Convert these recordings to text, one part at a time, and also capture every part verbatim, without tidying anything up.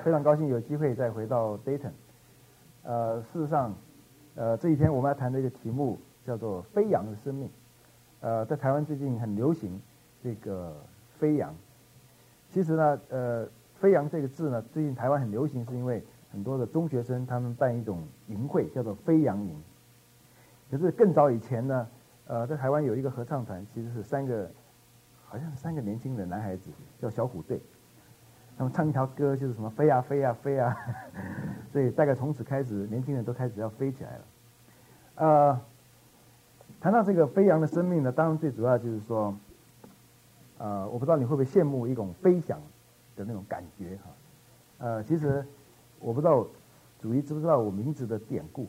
非常高兴有机会再回到 Dayton。呃，事实上，呃，这几天我们要谈的一个题目叫做“飞扬的生命”。呃，在台湾最近很流行这个飞扬。其实呢，呃，飞扬这个字呢，最近台湾很流行，是因为很多的中学生他们办一种营会，叫做飞扬营。可是更早以前呢，呃，在台湾有一个合唱团，其实是三个，好像是三个年轻的男孩子，叫小虎队。他们唱一条歌，就是什么飞呀飞呀飞呀，所以大概从此开始，年轻人都开始要飞起来了。呃，谈到这个飞扬的生命呢，当然最主要就是说，呃，我不知道你会不会羡慕一种飞翔的那种感觉哈。呃，其实我不知道主席知不知道我名字的典故，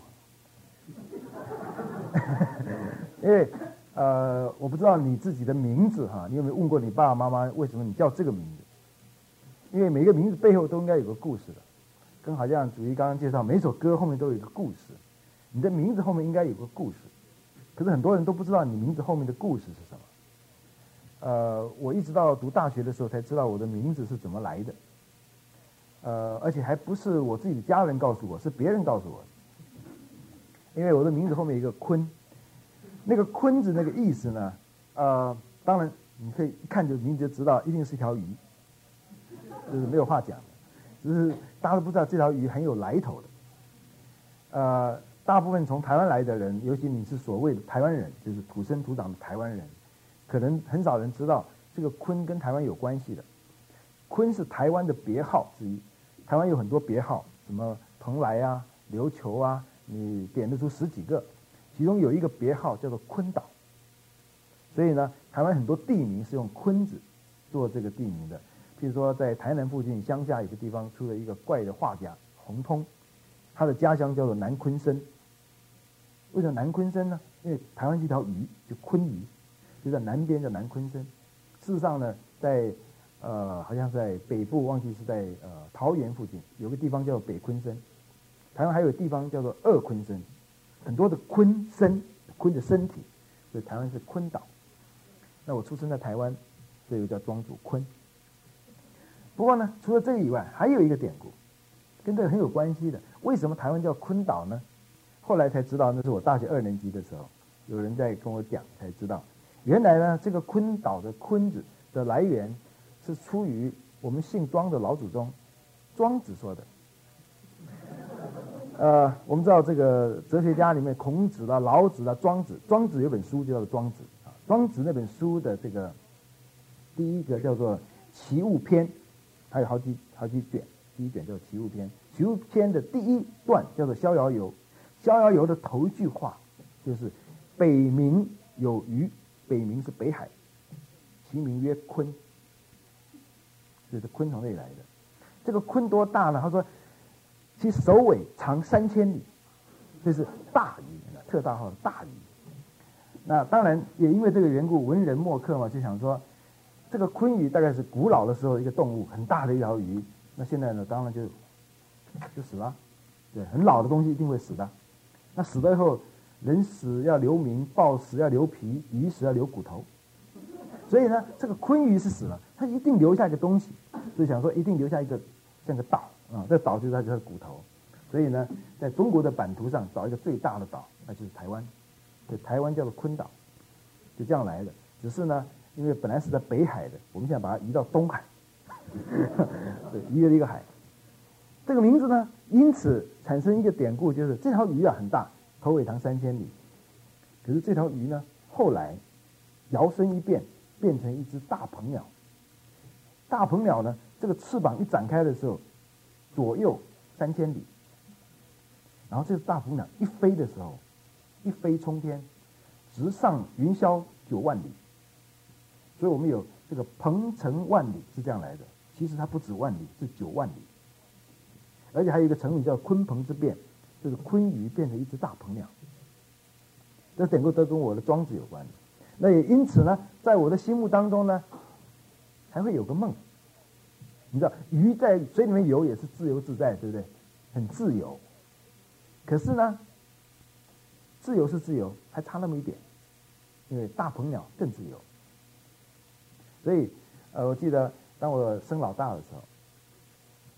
因为呃，我不知道你自己的名字哈，你有没有问过你爸爸妈妈为什么你叫这个名字？因为每个名字背后都应该有个故事的，跟好像主席刚刚介绍，每首歌后面都有一个故事，你的名字后面应该有个故事，可是很多人都不知道你名字后面的故事是什么。呃，我一直到读大学的时候才知道我的名字是怎么来的，呃，而且还不是我自己的家人告诉我，是别人告诉我的。因为我的名字后面有一个坤，那个坤字那个意思呢，呃，当然你可以一看就名字就知道，一定是一条鱼。就是没有话讲的，只是大家都不知道这条鱼很有来头的。呃，大部分从台湾来的人，尤其你是所谓的台湾人，就是土生土长的台湾人，可能很少人知道这个鲲跟台湾有关系的。鲲是台湾的别号之一，台湾有很多别号，什么蓬莱啊、琉球啊，你点得出十几个，其中有一个别号叫做鲲岛。所以呢，台湾很多地名是用鲲字做这个地名的。譬如说，在台南附近乡下有个地方出了一个怪的画家洪通，他的家乡叫做南鲲生。为什么南鲲生呢？因为台湾是一条鱼，就鲲鱼，就在南边叫南鲲生。事实上呢，在呃好像在北部，忘记是在呃桃园附近有个地方叫北鲲生。台湾还有地方叫做二鲲生，很多的鲲身，鲲的身体，所以台湾是鲲岛。那我出生在台湾，所以我叫庄主鲲。不过呢，除了这个以外，还有一个典故，跟这个很有关系的。为什么台湾叫鲲岛呢？后来才知道，那是我大学二年级的时候，有人在跟我讲，才知道，原来呢，这个鲲岛的鲲字的来源是出于我们姓庄的老祖宗庄子说的。呃，我们知道这个哲学家里面，孔子啦、老子啦、庄子，庄子有本书就叫做《庄子》啊。庄子那本书的这个第一个叫做《齐物篇》。还有好几好几卷，第一卷叫《齐物篇》，《齐物篇》的第一段叫做《逍遥游》，《逍遥游》的头一句话就是“北冥有鱼”，北冥是北海，其名曰鲲，所以是鲲从这里来的。这个鲲多大呢？他说，其首尾长三千里，这是大鱼，特大号的大鱼。那当然也因为这个缘故，文人墨客嘛，就想说，这个鲲鱼大概是古老的时候一个动物，很大的一条鱼。那现在呢，当然就就死了。对，很老的东西一定会死的。那死了以后，人死要留名，豹死要留皮，鱼死要留骨头。所以呢，这个鲲鱼是死了，它一定留下一个东西，所以想说一定留下一个像个岛啊，这个岛就是它的骨头。所以呢，在中国的版图上找一个最大的岛，那就是台湾。对，台湾叫做鲲岛，就这样来的。只是呢，因为本来是在北海的，我们现在把它移到东海，对，移了一个海。这个名字呢，因此产生一个典故，就是这条鱼啊很大，头尾长三千里。可是这条鱼呢，后来摇身一变，变成一只大鹏鸟。大鹏鸟呢，这个翅膀一展开的时候，左右三千里。然后这只大鹏鸟一飞的时候，一飞冲天，直上云霄九万里。所以我们有这个鹏程万里是这样来的，其实它不止万里，是九万里。而且还有一个成语叫鲲鹏之变，就是鲲鱼变成一只大鹏鸟。这典故都跟我的庄子有关。那也因此呢，在我的心目当中呢，还会有个梦。你知道，鱼在水里面游也是自由自在，对不对？很自由。可是呢，自由是自由，还差那么一点，因为大鹏鸟更自由。所以，呃，我记得当我生老大的时候，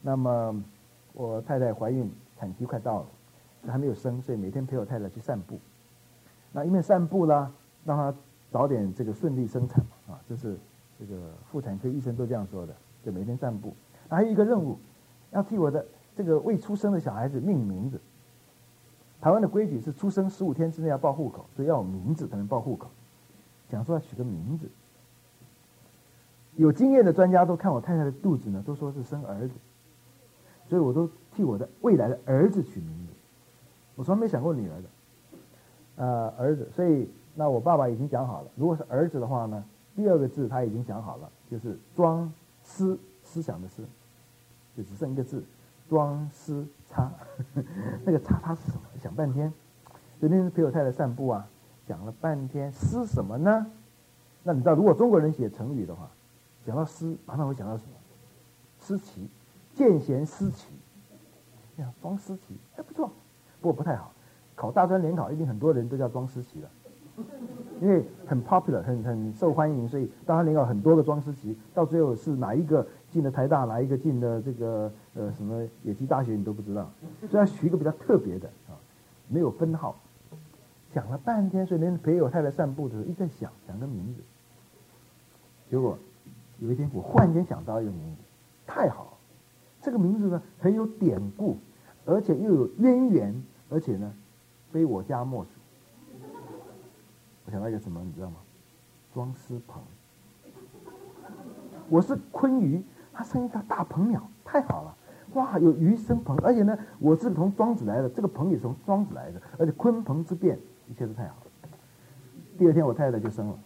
那么我太太怀孕，产期快到了，还没有生，所以每天陪我太太去散步。那一面散步啦，让她早点这个顺利生产嘛，啊，这是这个妇产科医生都这样说的，就每天散步。还有一个任务，要替我的这个未出生的小孩子命名字。台湾的规矩是出生十五天之内要报户口，所以要有名字才能报户口。讲说要取个名字，有经验的专家都看我太太的肚子呢，都说是生儿子，所以我都替我的未来的儿子取名字。我从来没想过女儿的，呃，儿子。所以那我爸爸已经讲好了，如果是儿子的话呢，第二个字他已经讲好了，就是庄思，思想的思，就只剩一个字，庄思差。那个叉叉是什么？想半天。昨天陪我太太散步啊，讲了半天，思什么呢？那你知道，如果中国人写成语的话，讲到思，马上会想到什么？思齐，见贤思齐。呀，庄思齐，哎，不错，不过不太好。考大专联考，一定很多人都叫庄思齐了，因为很 popular， 很很受欢迎，所以大专联考很多个庄思齐，到最后是哪一个进了台大，哪一个进了这个呃什么野鸡大学，你都不知道，所以要取一个比较特别的啊，没有分号。想了半天，所以连陪我太太散步的时候一直在想想个名字。结果有一天我忽然间想到一个名字，太好了，这个名字呢很有典故，而且又有渊源，而且呢非我家莫属。我想到一个什么，你知道吗？庄思鹏。我是鲲鱼，他生一条大鹏鸟，太好了。哇，有鱼生鹏，而且呢，我是从庄子来的，这个鹏也从庄子来的，而且鲲鹏之变，一切都太好了。第二天我太太就生了，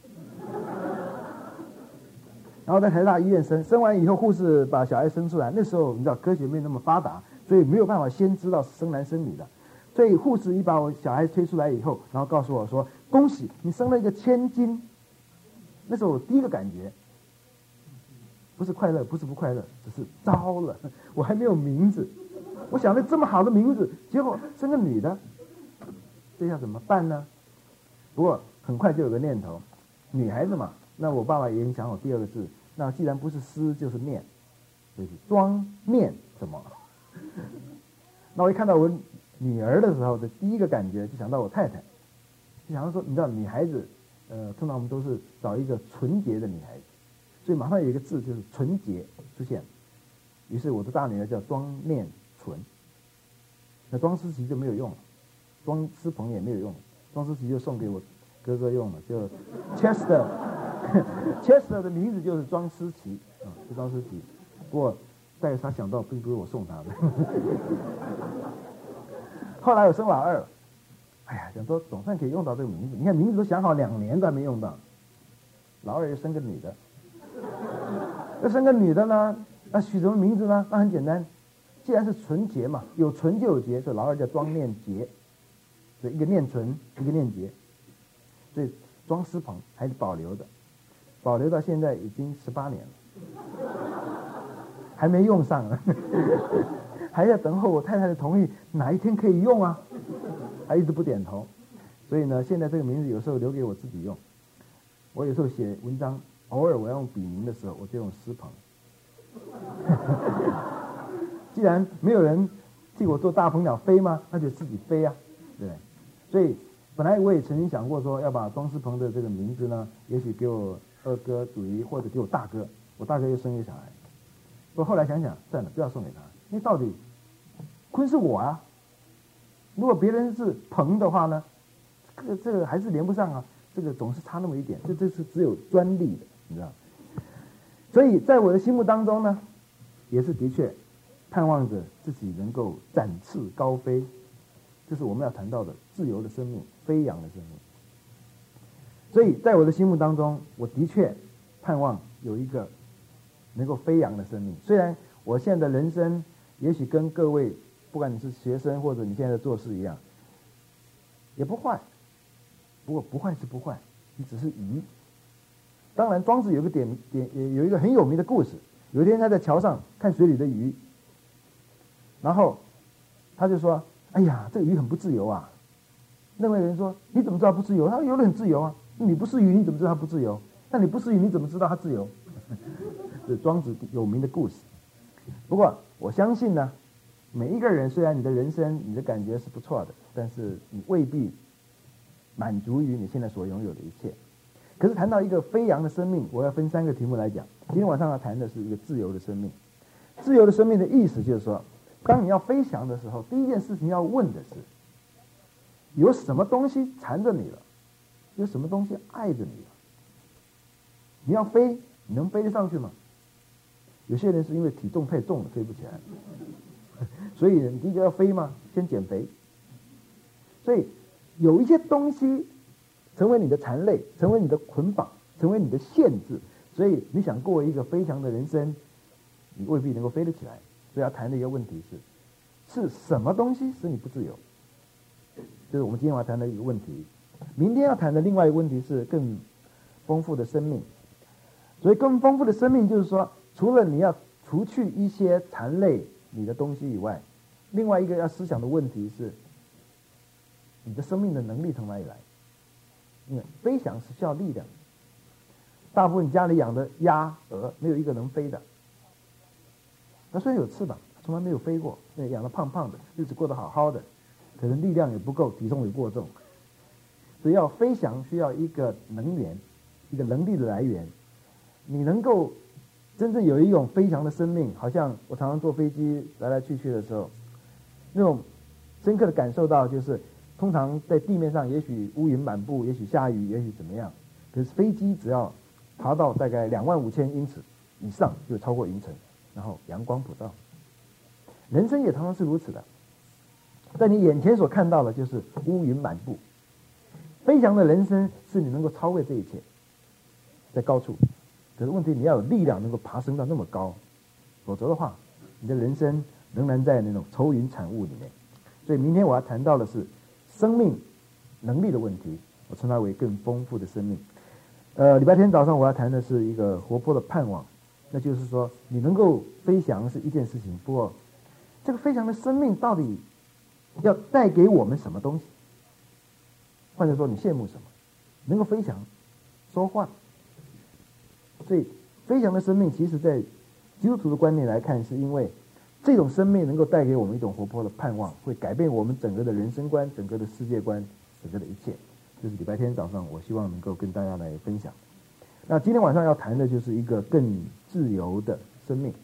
然后在台大医院生，生完以后护士把小孩生出来，那时候你知道科学没那么发达，所以没有办法先知道生男生女的，所以护士一把我小孩推出来以后，然后告诉我说：“恭喜你生了一个千金。”那时候我第一个感觉。不是快乐，不是不快乐，只是糟了，我还没有名字。我想了这么好的名字，结果生个女的，这下怎么办呢？不过很快就有个念头，女孩子嘛，那我爸爸也想好第二个字，那既然不是思就是念，所以是庄念什么？那我一看到我女儿的时候的第一个感觉，就想到我太太，就想到说，你知道女孩子，呃，通常我们都是找一个纯洁的女孩子。所以马上有一个字就是纯洁出现，于是我的大女儿叫庄念纯，那庄思齐就没有用了，庄思鹏也没有用，庄思齐就送给我哥哥用了，就 Chester Chester 的名字就是庄思齐啊，是庄思齐，不过但是他想到并不是我送他的。后来我生老二了，哎呀，想说总算可以用到这个名字，你看名字都想好两年都还没用到，老二又生个女的。要生个女的呢，那取什么名字呢？那很简单，既然是纯洁嘛，有纯就有洁，所以老二叫庄念洁，所以一个念纯，一个念洁，所以庄思鹏还是保留的，保留到现在已经十八年了，还没用上啊，还要等候我太太的同意，哪一天可以用啊？还一直不点头，所以呢，现在这个名字有时候留给我自己用，我有时候写文章。偶尔我要用笔名的时候，我就用思鹏。既然没有人替我做大鹏鸟飞吗？那就自己飞啊，对。所以本来我也曾经想过说，要把庄思鹏的这个名字呢，也许给我二哥祖仪，或者给我大哥。我大哥又生一个小孩，不过后来想想，算了，不要送给他，因为到底坤是我啊。如果别人是鹏的话呢，这个这个还是连不上啊。这个总是差那么一点，这这是只有专利的。你知道，所以在我的心目当中呢，也是的确盼望着自己能够展翅高飞，这是我们要谈到的自由的生命，飞扬的生命。所以在我的心目当中，我的确盼望有一个能够飞扬的生命。虽然我现在的人生也许跟各位，不管你是学生或者你现在做事一样，也不坏，不过不坏是不坏，你只是鱼。当然，庄子有个点点有一个很有名的故事。有一天他在桥上看水里的鱼，然后他就说：“哎呀，这个鱼很不自由啊。”另外一个人说：“你怎么知道不自由？他游得很自由啊。你不是鱼，你怎么知道它不自由？那你不是鱼，你怎么知道它自由？”这是庄子有名的故事。 不过我相信呢，每一个人虽然你的人生你的感觉是不错的，但是你未必满足于你现在所拥有的一切。可是谈到一个飞扬的生命，我要分三个题目来讲。今天晚上要谈的是一个自由的生命。自由的生命的意思就是说，当你要飞翔的时候，第一件事情要问的是，有什么东西缠着你了？有什么东西爱着你了？你要飞，你能飞得上去吗？有些人是因为体重太重了，飞不起来。所以你第一个要飞吗？先减肥。所以有一些东西成为你的缠累，成为你的捆绑，成为你的限制，所以你想过一个飞翔的人生，你未必能够飞得起来。所以要谈的一个问题是，是什么东西使你不自由？这是我们今天要谈的一个问题。明天要谈的另外一个问题是更丰富的生命。所以更丰富的生命就是说，除了你要除去一些缠累你的东西以外，另外一个要思想的问题是，你的生命的能力从哪里来？因为飞翔是需要力量的。大部分家里养的鸭鹅没有一个能飞的，它虽然有翅膀，从来没有飞过，那养得胖胖的，日子过得好好的，可能力量也不够，体重也过重。所以要飞翔需要一个能源，一个能力的来源。你能够真正有一种飞翔的生命，好像我常常坐飞机来来去去的时候，那种深刻的感受到就是，通常在地面上也许乌云满布，也许下雨，也许怎么样，可是飞机只要爬到大概两万五千英尺以上，就超过云层，然后阳光普照。人生也常常是如此的，在你眼前所看到的就是乌云满布。飞翔的人生是你能够超越这一切，在高处。可是问题你要有力量能够爬升到那么高，否则的话，你的人生仍然在那种愁云惨雾里面。所以明天我要谈到的是生命能力的问题，我称它为更丰富的生命。呃，礼拜天早上我要谈的是一个活泼的盼望，那就是说你能够飞翔是一件事情，不过这个飞翔的生命到底要带给我们什么东西？换句话说，你羡慕什么？能够飞翔，说话。所以飞翔的生命，其实在基督徒的观念来看，是因为这种生命能够带给我们一种活泼的盼望，会改变我们整个的人生观、整个的世界观、整个的一切。这是礼拜天早上我希望能够跟大家来分享。那今天晚上要谈的就是一个更自由的生命。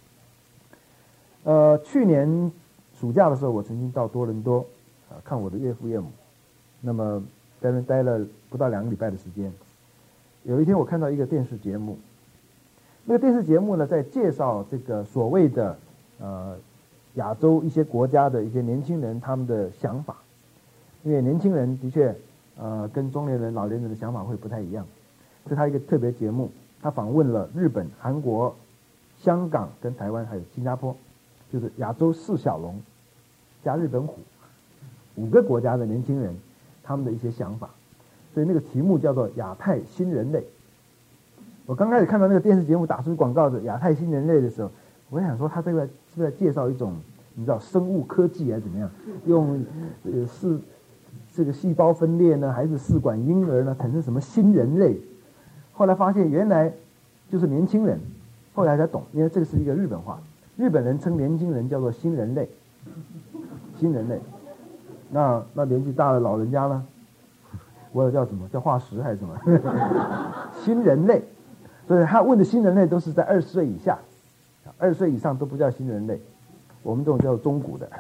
呃，去年暑假的时候，我曾经到多伦多啊看我的岳父岳母，那么在那待了不到两个礼拜的时间。有一天我看到一个电视节目，那个电视节目呢在介绍这个所谓的呃亚洲一些国家的一些年轻人他们的想法，因为年轻人的确呃跟中年人、老年人的想法会不太一样，是他一个特别节目，他访问了日本、韩国、香港跟台湾还有新加坡，就是亚洲四小龙加日本虎五个国家的年轻人他们的一些想法。所以那个题目叫做亚太新人类。我刚开始看到那个电视节目打出广告的亚太新人类的时候，我想说他这个是不是在介绍一种你知道生物科技还是怎么样，用呃是这个细胞分裂呢，还是试管婴儿呢，产生什么新人类？后来发现原来就是年轻人，后来才懂，因为这个是一个日本话，日本人称年轻人叫做新人类，新人类。那那年纪大的老人家呢？我有叫什么叫化石还是什么新人类，所以他问的新人类都是在二十岁以下，二十岁以上都不叫新人类，我们这种叫中古的。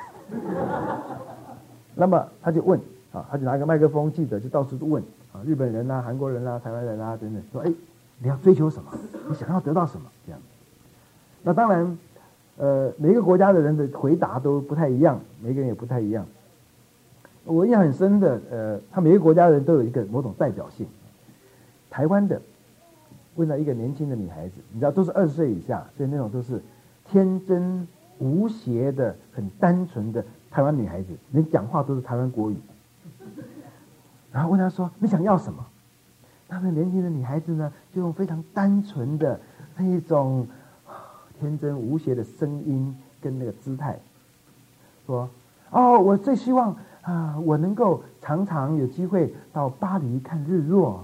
那么他就问啊，他就拿个麦克风，记者就到处问啊，日本人啊、韩国人啊、台湾人啊等等，说哎，你要追求什么？你想要得到什么？这样。那当然，呃，每个国家的人的回答都不太一样，每个人也不太一样。我印象很深的，呃，他每个国家的人都有一个某种代表性。台湾的问到一个年轻的女孩子，你知道都是二十岁以下，所以那种都是天真无邪的、很单纯的台湾女孩子，连讲话都是台湾国语。然后问她说：“你想要什么？”那个年轻的女孩子呢，就用非常单纯的那一种天真无邪的声音跟那个姿态说：“哦，我最希望。”啊，我能够常常有机会到巴黎看日落，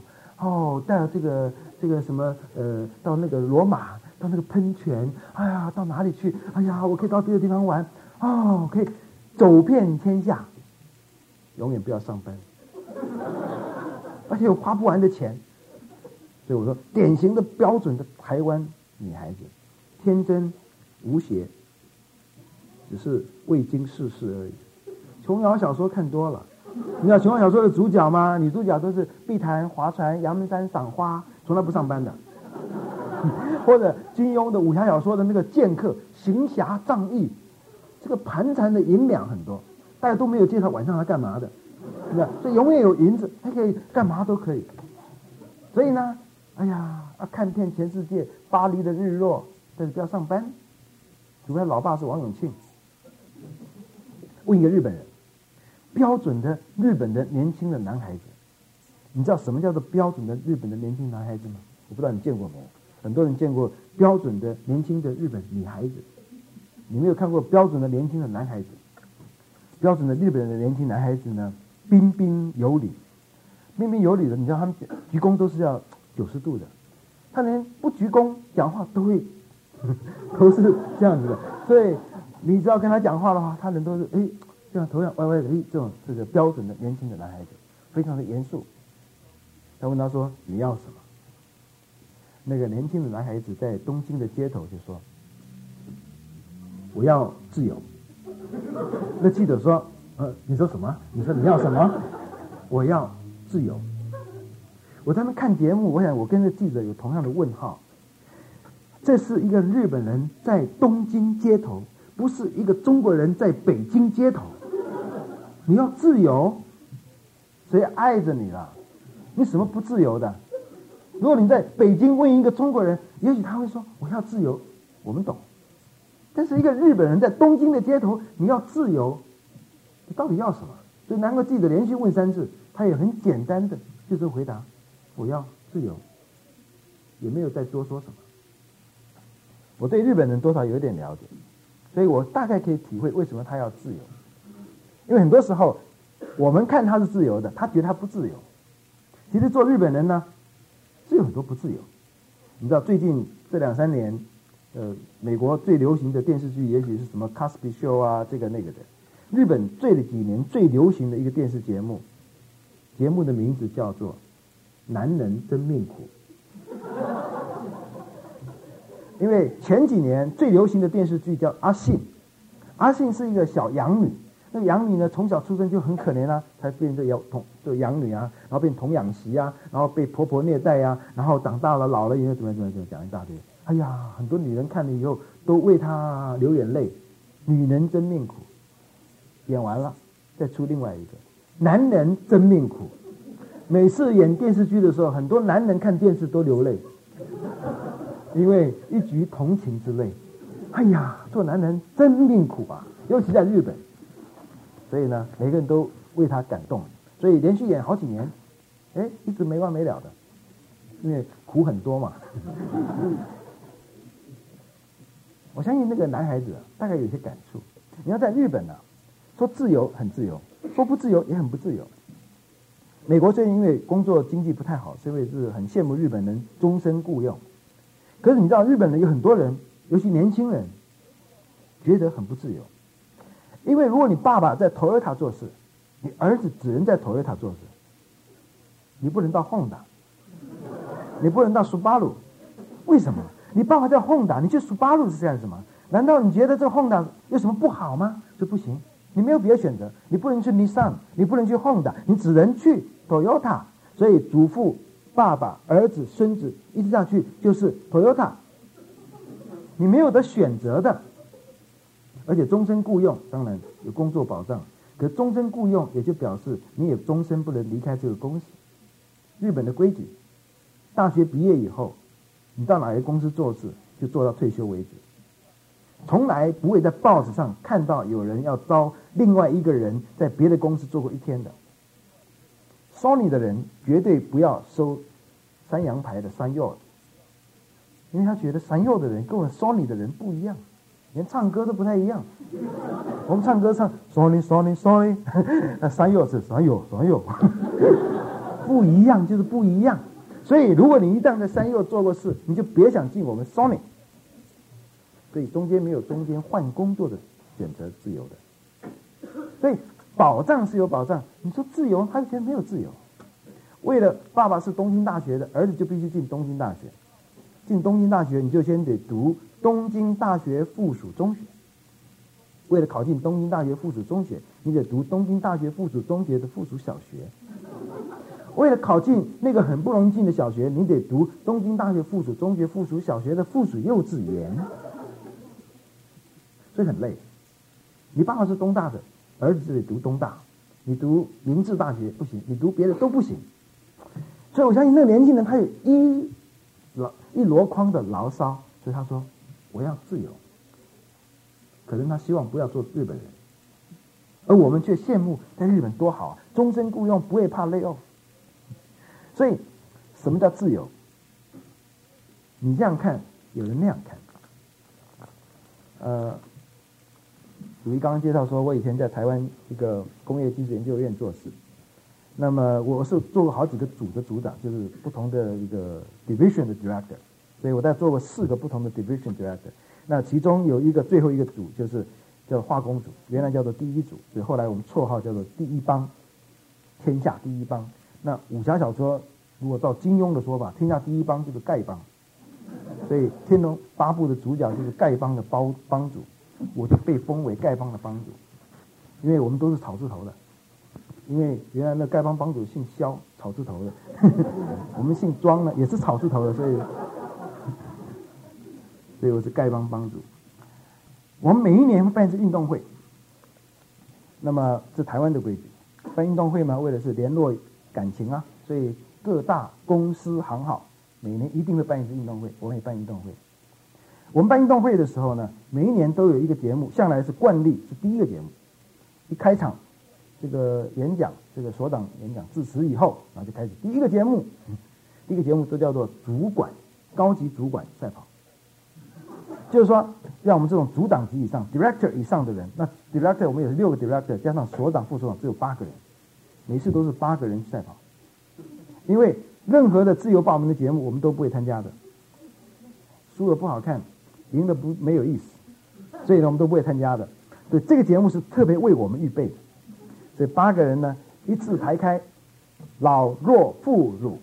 哦，带了这个这个什么呃，到那个罗马，到那个喷泉，哎呀，到哪里去？哎呀，我可以到别的地方玩，哦，可以走遍天下，永远不要上班，而且有花不完的钱。所以我说，典型的标准的台湾女孩子，天真无邪，只是未经世事而已。琼瑶小说看多了，你知道琼瑶小说的主角吗？女主角都是碧潭划船、阳明山赏花，从来不上班的。或者金庸的武侠小说的那个剑客，行侠仗义，这个盘缠的银两很多，大家都没有介绍晚上他干嘛的，是吧？所以永远有银子，他可以干嘛都可以。所以呢，哎呀，要看遍全世界，巴黎的日落，但是不要上班，除非他老爸是王永庆。问一个日本人，标准的日本的年轻的男孩子，你知道什么叫做标准的日本的年轻男孩子吗？我不知道你见过没有，很多人见过标准的年轻的日本女孩子，你没有看过标准的年轻的男孩子。标准的日本的年轻男孩子呢，彬彬有礼，彬彬有礼的，你知道他们鞠躬都是要九十度的，他连不鞠躬讲话都会都是这样子的，所以你只要跟他讲话的话，他人都是哎这样头上歪歪的，哎这种这个标准的年轻的男孩子，非常的严肃。他问他说你要什么？那个年轻的男孩子在东京的街头就说我要自由。那记者说呃你说什么？你说你要什么？我要自由。我在那看节目，我想我跟这记者有同样的问号。这是一个日本人在东京街头，不是一个中国人在北京街头。你要自由，谁爱着你了？你什么不自由的？如果你在北京问一个中国人，也许他会说我要自由，我们懂。但是一个日本人在东京的街头，你要自由，你到底要什么？所以难怪记者连续问三次，他也很简单的就是回答我要自由，也没有再多说什么。我对日本人多少有点了解，所以我大概可以体会为什么他要自由。因为很多时候我们看他是自由的，他觉得他不自由。其实做日本人呢是有很多不自由。你知道最近这两三年呃，美国最流行的电视剧也许是什么 Cosby Show 啊这个那个的。日本这几年最流行的一个电视节目，节目的名字叫做男人真命苦。因为前几年最流行的电视剧叫阿信，阿信是一个小养女，那个养女呢从小出生就很可怜啊，才变成养童就养女啊，然后变童养媳啊，然后被婆婆虐待啊，然后长大了老了以后怎么怎么怎么讲一大堆。哎呀，很多女人看了以后都为她流眼泪。女人真命苦，演完了再出另外一个男人真命苦。每次演电视剧的时候，很多男人看电视都流泪，因为一局同情之泪。哎呀，做男人真命苦啊，尤其在日本。所以呢，每个人都为他感动，所以连续演好几年，哎，一直没完没了的，因为苦很多嘛。我相信那个男孩子大概有些感触。你要在日本呢、啊，说自由很自由，说不自由也很不自由。美国最近因为工作经济不太好，所以是很羡慕日本人终身雇佣。可是你知道日本人有很多人，尤其年轻人，觉得很不自由。因为如果你爸爸在 Toyota 做事，你儿子只能在 Toyota 做事，你不能到 Honda， 你不能到 Subaru。为什么？你爸爸在 Honda， 你去 Subaru 是干什么？难道你觉得这个 Honda 有什么不好吗？这不行，你没有别的选择，你不能去 Nissan， 你不能去 Honda， 你只能去 Toyota。所以祖父、爸爸、儿子、孙子一直下去就是 Toyota， 你没有得选择的。而且终身雇佣当然有工作保障，可终身雇佣也就表示你也终身不能离开这个公司。日本的规矩，大学毕业以后，你到哪个公司做事就做到退休为止，从来不会在报纸上看到有人要招另外一个人在别的公司做过一天的。Sony 的人绝对不要收三洋牌的山药，因为他觉得山药的人跟我 Sony 的人不一样，连唱歌都不太一样。我们唱歌唱 Sony Sony Sony， 那山药是山药山药，不一样就是不一样。 所以如果你一旦在山右做过事，你就别想进我们 Sony。所以中间没有中间换工作的选择自由的。所以保障是有保障，你说自由，他以前没有自由。为了爸爸是东京大学的，儿子就必须进东京大学。进东京大学，你就先得读东京大学附属中学。为了考进东京大学附属中学，你得读东京大学附属中学的附属小学。为了考进那个很不容易进的小学，你得读东京大学附属中学附属小学的附属幼稚园。所以很累。你爸爸是东大的，儿子就得读东大。你读明治大学不行，你读别的都不行。所以我相信那个年轻人他有一一箩筐的牢骚，所以他说我要自由。可是他希望不要做日本人，而我们却羡慕在日本多好啊，终身雇佣，不会怕 lay off。所以什么叫自由？你这样看，有人那样看。呃，鲁一刚刚介绍说，我以前在台湾一个工业技术研究院做事，那么我是做过好几个组的组长，就是不同的一个 division 的 director， 所以我在做过四个不同的 division director。那其中有一个最后一个组就是叫化工组，原来叫做第一组，所以后来我们绰号叫做第一帮，天下第一帮。那武侠小说如果照金庸的说法，天下第一帮就是丐帮，所以《天龙八部》的主角就是丐帮的帮帮主，我就被封为丐帮的帮主，因为我们都是草字头的。因为原来那丐帮帮主姓萧，草字头的，我们姓庄呢也是草字头的，所以。所以我是丐帮帮主。我们每一年会办一次运动会，那么是台湾的规矩。办运动会嘛，为的是联络感情啊，所以各大公司行号每年一定会办一次运动会，我们也办运动会。我们办运动会的时候呢，每一年都有一个节目，向来是惯例，是第一个节目。一开场，这个演讲，这个所长演讲致辞以后，然后就开始第一个节目。第一个节目都叫做主管、高级主管赛跑。就是说，让我们这种组长级以上 ，director 以上的人，那 director 我们有六个 director， 加上所长、副所长，只有八个人，每次都是八个人赛跑。因为任何的自由报名的节目，我们都不会参加的，输的不好看，赢的不没有意思，所以呢，我们都不会参加的。所以这个节目是特别为我们预备的。所以八个人呢，一字排开，老弱妇孺。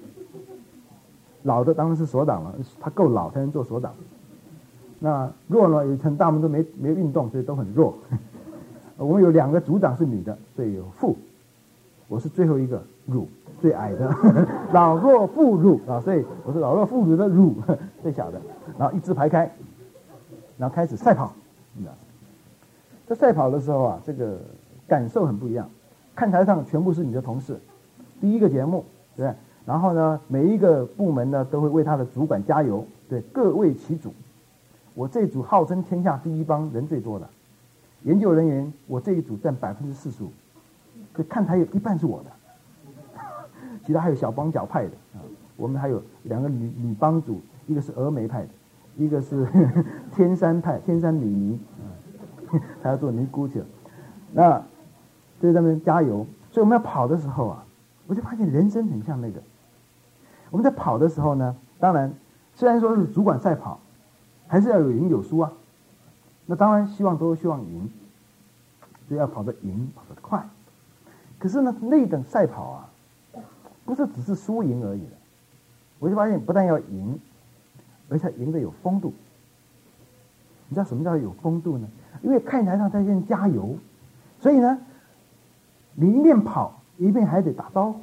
老的当然是所长了，他够老才能做所长。那弱呢？有很大部分都没没运动，所以都很弱。我们有两个组长是女的，所以有妇。我是最后一个乳，最矮的，老弱妇孺啊，所以我是老弱妇孺的乳，最小的。然后一字排开，然后开始赛跑。在赛跑的时候啊，这个感受很不一样。看台上全部是你的同事，第一个节目，对不对？然后呢，每一个部门呢都会为他的主管加油，对，各为其主。我这一组号称天下第一帮人最多的研究人员，我这一组占百分之四十五，所以看台有一半是我的，其他还有小帮脚派的啊。我们还有两个女女帮主，一个是峨眉派的，一个是呵呵天山派，天山女尼，她要做尼姑去了。那就在那边加油，所以我们要跑的时候啊，我就发现人生很像那个。我们在跑的时候呢，当然虽然说是主管赛跑。还是要有赢有输啊，那当然希望都希望赢，所以要跑得赢，跑得快。可是呢，那等赛跑啊，不是只是输赢而已的。我就发现，不但要赢，而且赢得有风度。你知道什么叫有风度呢？因为看台上在先加油，所以呢，你一面跑，一面还得打招呼，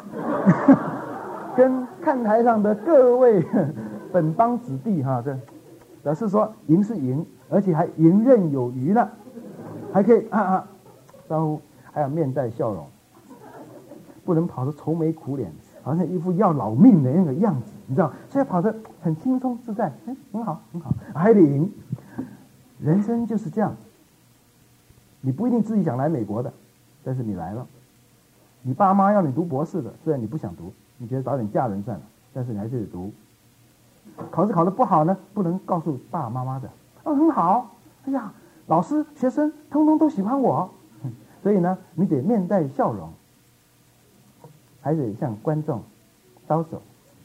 跟看台上的各位本帮子弟哈，这。表示说赢是赢，而且还游刃有余了，还可以啊啊招呼，还要面带笑容，不能跑得愁眉苦脸，好像一副要老命的那个样子，你知道？现在跑得很轻松自在，哎，很好很好，还得赢。人生就是这样，你不一定自己想来美国的，但是你来了，你爸妈要你读博士的，虽然你不想读，你觉得早点嫁人算了，但是你还是得读。考试考得不好呢，不能告诉爸爸妈妈的。哦，很好，哎呀，老师、学生通通都喜欢我，所以呢，你得面带笑容，还得向观众招手，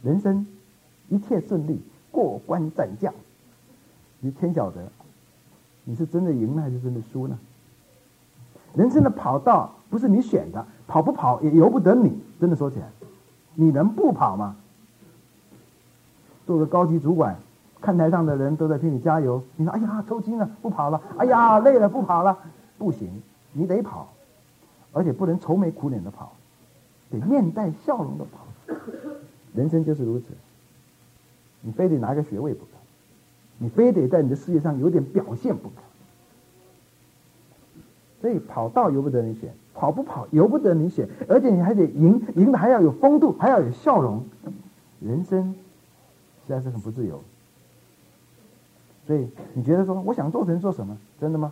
人生一切顺利，过关斩将，你天晓得，你是真的赢呢还是真的输呢？人生的跑道不是你选的，跑不跑也由不得你。真的说起来，你能不跑吗？做个高级主管，看台上的人都在替你加油，你说哎呀抽筋了不跑了，哎呀累了不跑了，不行，你得跑，而且不能愁眉苦脸的跑，得面带笑容的跑。人生就是如此，你非得拿个学位不可，你非得在你的事业上有点表现不可。所以跑道由不得你选，跑不跑由不得你选，而且你还得赢，赢的还要有风度，还要有笑容。人生实在是很不自由。所以你觉得说我想做成做什么？真的吗？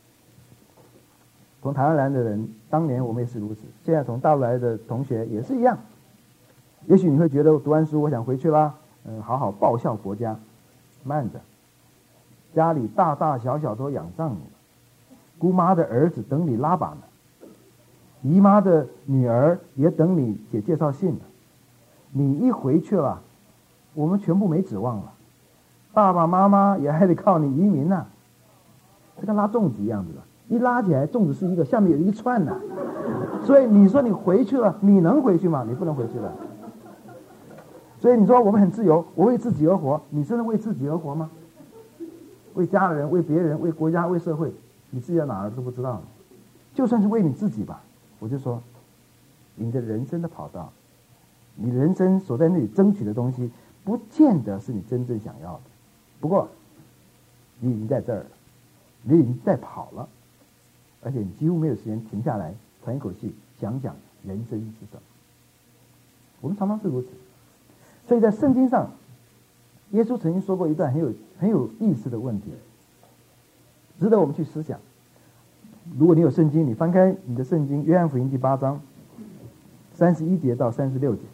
从台湾来的人，当年我们也是如此，现在从大陆来的同学也是一样。也许你会觉得读完书我想回去啦，嗯，好好报效国家。慢着，家里大大小小都仰仗你了，姑妈的儿子等你拉把呢，姨妈的女儿也等你写介绍信了。你一回去了，我们全部没指望了，爸爸妈妈也还得靠你移民呢、啊。这跟拉粽子一样子的，一拉起来粽子是一个，下面有一串呢、啊。所以你说你回去了，你能回去吗？你不能回去了。所以你说我们很自由，我为自己而活，你真的为自己而活吗？为家人、为别人、为国家、为社会，你自己在哪儿都不知道。就算是为你自己吧，我就说，你的人生的跑道，你人生所在那里争取的东西，不见得是你真正想要的。不过，你已经在这儿了，你已经在跑了，而且你几乎没有时间停下来喘一口气，想想人生是什么。我们常常是如此。所以在圣经上，耶稣曾经说过一段很有很有意思的问题，值得我们去思想。如果你有圣经，你翻开你的圣经，约翰福音第八章三十一节到三十六节，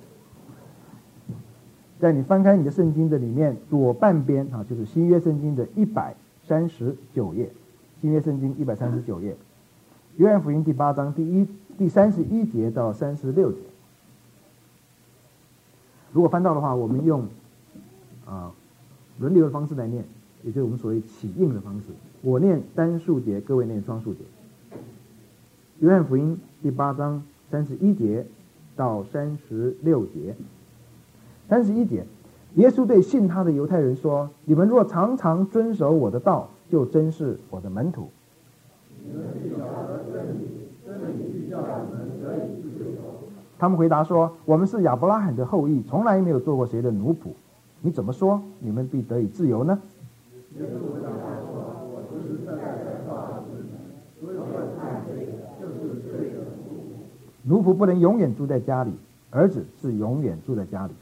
在你翻开你的圣经的里面左半边啊，就是新约圣经的一百三十九页，新约圣经一百三十九页，约翰福音第八章第一第三十一节到三十六节。如果翻到的话，我们用啊轮流的方式来念，也就是我们所谓起应的方式。我念单数节，各位念双数节。约翰福音第八章三十一节到三十六节。三十一节，耶稣对信他的犹太人说：“你们若常常遵守我的道，就真是我的门徒。”他们回答说：“我们是亚伯拉罕的后裔，从来没有做过谁的奴仆。你怎么说，你们必得以自由呢？”奴仆不能永远住在家里，儿子是永远住在家里。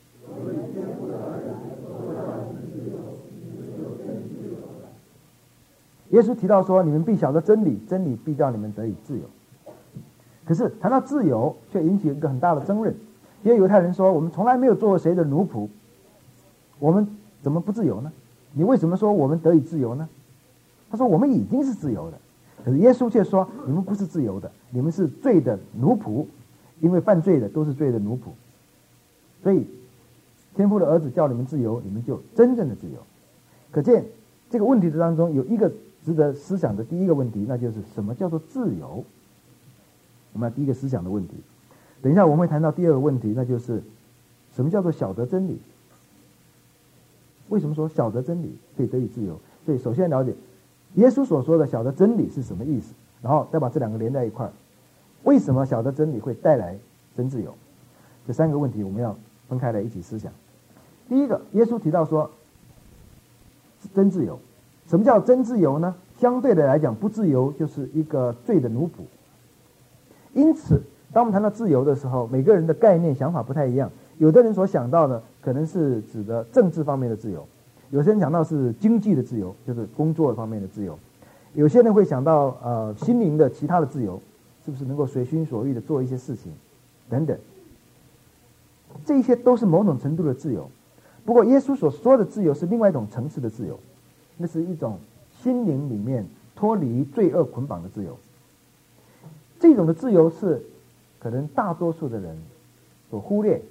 耶稣提到说：“你们必晓得真理，真理必叫你们得以自由。”可是谈到自由，却引起一个很大的争论。因为犹太人说：“我们从来没有做过谁的奴仆，我们怎么不自由呢？你为什么说我们得以自由呢？”他说：“我们已经是自由的。”可是耶稣却说：“你们不是自由的，你们是罪的奴仆，因为犯罪的都是罪的奴仆。所以，天父的儿子叫你们自由，你们就真正的自由。”可见这个问题当中有一个值得思想的第一个问题，那就是什么叫做自由？我们要第一个思想的问题。等一下我们会谈到第二个问题，那就是什么叫做晓得真理？为什么说晓得真理可以得以自由？所以首先了解耶稣所说的晓得真理是什么意思，然后再把这两个连在一块儿。为什么晓得真理会带来真自由？这三个问题我们要分开来一起思想。第一个，耶稣提到说真自由。什么叫真自由呢？相对的来讲，不自由就是一个罪的奴仆。因此当我们谈到自由的时候，每个人的概念想法不太一样。有的人所想到的可能是指的政治方面的自由，有些人想到是经济的自由，就是工作方面的自由，有些人会想到呃心灵的其他的自由，是不是能够随心所欲的做一些事情等等，这些都是某种程度的自由。不过耶稣所说的自由是另外一种层次的自由，那是一种心灵里面脱离罪恶捆绑的自由。这种的自由是可能大多数的人所忽略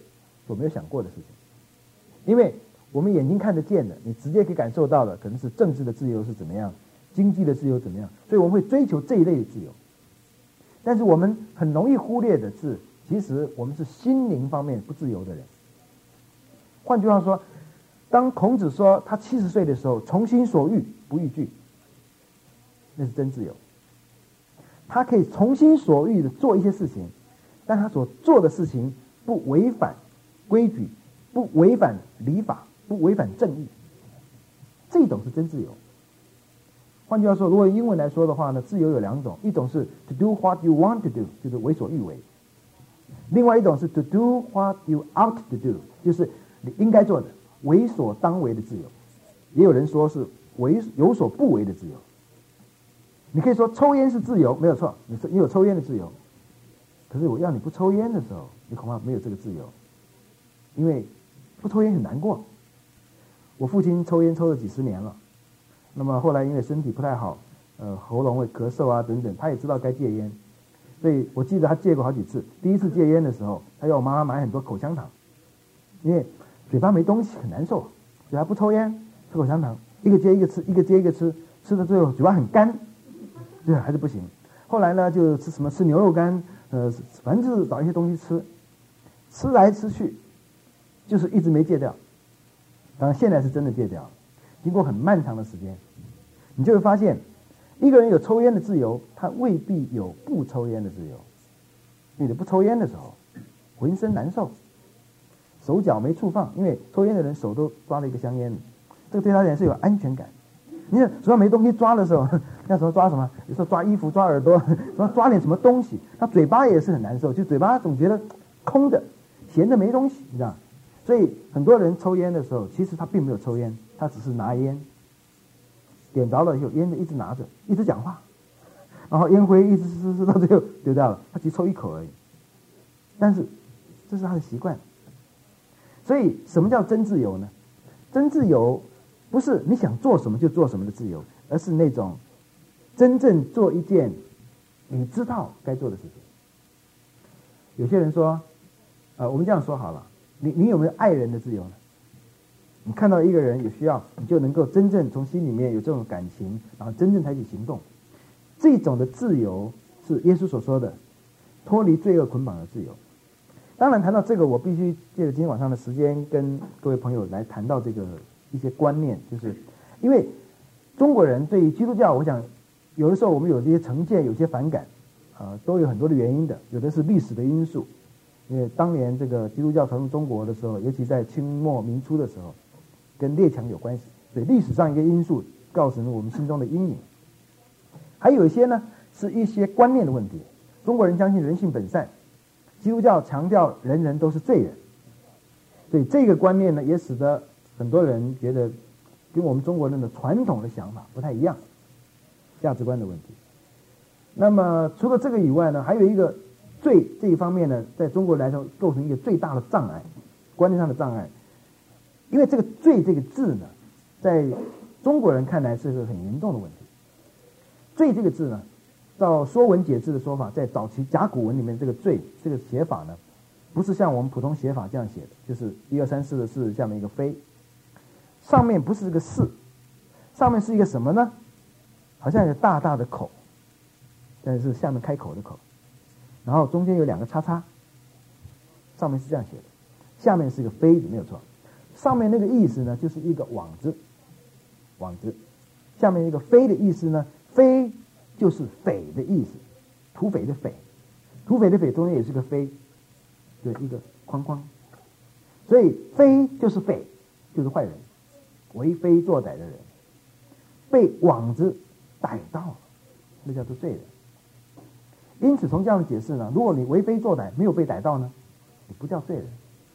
所没有想过的事情。因为我们眼睛看得见的，你直接可以感受到的，可能是政治的自由是怎么样，经济的自由怎么样，所以我们会追求这一类的自由。但是我们很容易忽略的是，其实我们是心灵方面不自由的人。换句话说，当孔子说他七十岁的时候从心所欲不逾矩，那是真自由。他可以从心所欲的做一些事情，但他所做的事情不违反规矩，不违反礼法，不违反正义，这种是真自由。换句话说，如果英文来说的话呢，自由有两种，一种是 to do what you want to do， 就是为所欲为；另外一种是 to do what you ought to do， 就是你应该做的为所当为的自由。也有人说是为有所不为的自由。你可以说抽烟是自由，没有错，你你有抽烟的自由。可是我要你不抽烟的时候，你恐怕没有这个自由，因为不抽烟很难过。我父亲抽烟抽了几十年了。那么后来因为身体不太好，呃，喉咙会咳嗽啊等等，他也知道该戒烟，所以我记得他戒过好几次。第一次戒烟的时候，他要我妈妈买很多口香糖，因为嘴巴没东西很难受，所以他不抽烟，吃口香糖，一个接一个吃，一个接一个吃，吃到最后嘴巴很干，对，还是不行。后来呢，就吃什么吃牛肉干，呃，反正就是找一些东西吃，吃来吃去，就是一直没戒掉。当然现在是真的戒掉了，经过很漫长的时间。你就会发现，一个人有抽烟的自由，他未必有不抽烟的自由。你的不抽烟的时候，浑身难受，手脚没处放，因为抽烟的人手都抓了一个香烟，这个对他来说是有安全感。你看手上没东西抓的时候，那时候抓什么？有时候抓衣服、抓耳朵，抓抓点什么东西，他嘴巴也是很难受，就嘴巴总觉得空的、闲的没东西，你知道？所以很多人抽烟的时候，其实他并没有抽烟，他只是拿烟。点着了以后，烟就一直拿着，一直讲话，然后烟灰一直吃吃到最后丢掉了，他只抽一口而已。但是这是他的习惯。所以什么叫真自由呢？真自由不是你想做什么就做什么的自由，而是那种真正做一件你知道该做的事情。有些人说，呃，我们这样说好了，你你有没有爱人的自由呢？你看到一个人有需要，你就能够真正从心里面有这种感情，然后真正采取行动。这种的自由是耶稣所说的脱离罪恶捆绑的自由。当然谈到这个，我必须借着今天晚上的时间跟各位朋友来谈到这个一些观念，就是因为中国人对于基督教，我想有的时候我们有这些成见，有些反感，呃，都有很多的原因的。有的是历史的因素，因为当年这个基督教传入中国的时候，尤其在清末民初的时候，跟列强有关系，所以历史上一个因素造成了我们心中的阴影。还有一些呢，是一些观念的问题。中国人相信人性本善，基督教强调人人都是罪人，所以这个观念呢，也使得很多人觉得跟我们中国人的传统的想法不太一样，价值观的问题。那么除了这个以外呢，还有一个罪这一方面呢，在中国来说构成一个最大的障碍，观念上的障碍。因为这个罪这个字呢，在中国人看来是个很严重的问题。罪这个字呢，照说文解字的说法，在早期甲骨文里面，这个罪这个写法呢，不是像我们普通写法这样写的，就是一二三四的四下面一个非，上面不是个四，上面是一个什么呢？好像有大大的口，但是下面开口的口，然后中间有两个叉叉，上面是这样写的，下面是一个非字，没有错。上面那个意思呢，就是一个网子，网子。下面一个非的意思呢，非就是匪的意思，土匪的匪，土匪的匪中间也是个非，对，一个框框。所以非就是匪，就是坏人，为非作歹的人，被网子逮到了，那叫做罪人。因此从这样的解释呢，如果你为非作歹没有被逮到呢，你不叫罪人。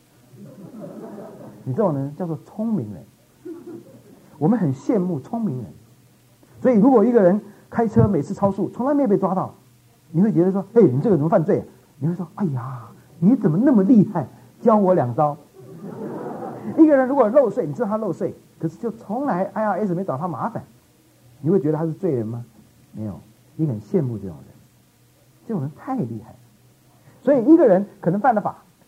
你这种人叫做聪明人，我们很羡慕聪明人。所以如果一个人开车每次超速从来没有被抓到，你会觉得说，嘿，你这个怎么犯罪啊？你会说，哎呀，你怎么那么厉害，教我两招。一个人如果漏税，你知道他漏税，可是就从来 I R S 没找他麻烦，你会觉得他是罪人吗？没有，你很羡慕这种人，这种人太厉害。所以一个人可能犯了法，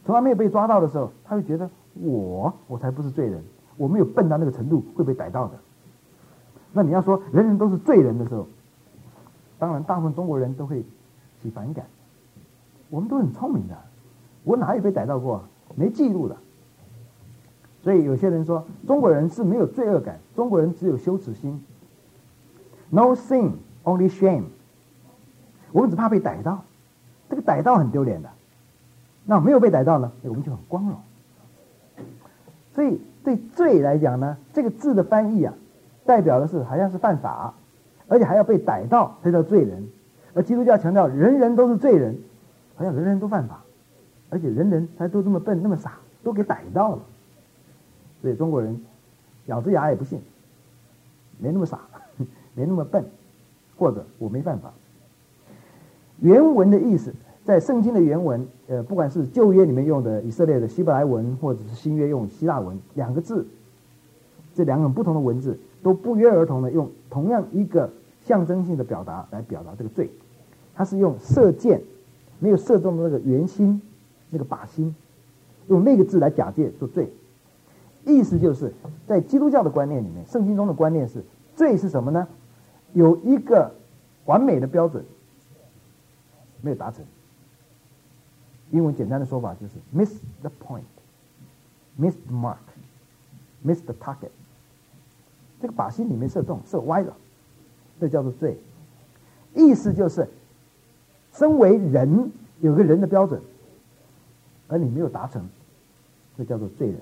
从来没有被抓到的时候，他会觉得我我才不是罪人，我没有笨到那个程度会被逮到的。那你要说人人都是罪人的时候，当然大部分中国人都会起反感。我们都很聪明的，我哪有被逮到过？没记录的。所以有些人说中国人是没有罪恶感，中国人只有羞耻心。No sin, only shame。我们只怕被逮到，这个逮到很丢脸的。那没有被逮到呢，我们就很光荣。所以对罪来讲呢，这个字的翻译啊，代表的是好像是犯法，而且还要被逮到才叫罪人。而基督教强调人人都是罪人，好像人人都犯法，而且人人才都这么笨那么傻，都给逮到了。所以中国人咬着牙也不信，没那么傻，没那么笨，或者我没办法。原文的意思，在圣经的原文，呃，不管是旧约里面用的以色列的希伯来文，或者是新约用希腊文，两个字，这两种不同的文字，都不约而同的用同样一个象征性的表达来表达这个罪。它是用射箭没有射中的那个圆心，那个靶心，用那个字来假借做罪。意思就是在基督教的观念里面，圣经中的观念是罪是什么呢？有一个完美的标准没有达成。英文简单的说法就是 miss the point, miss the mark, miss the target。 这个靶心里面射中，射歪了，这叫做罪。意思就是身为人有个人的标准，而你没有达成，这叫做罪人。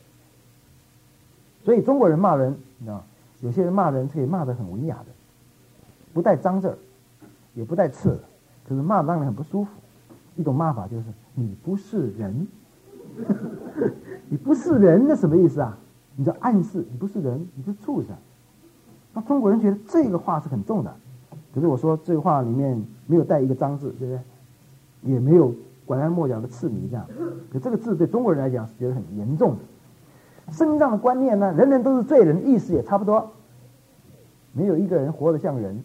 所以中国人骂人，你知道，有些人骂人可以骂得很文雅的，不带脏字儿，也不带刺的，可是骂当然很不舒服。一种骂法就是你不是人，你不是人，那什么意思啊？你就暗示你不是人，你是畜生。那中国人觉得这个话是很重的，可是我说这个话里面没有带一个脏字，对不对？也没有拐弯抹角的刺你这样，可这个字对中国人来讲是觉得很严重的。圣经上的观念呢，人人都是罪人，意思也差不多，没有一个人活得像人。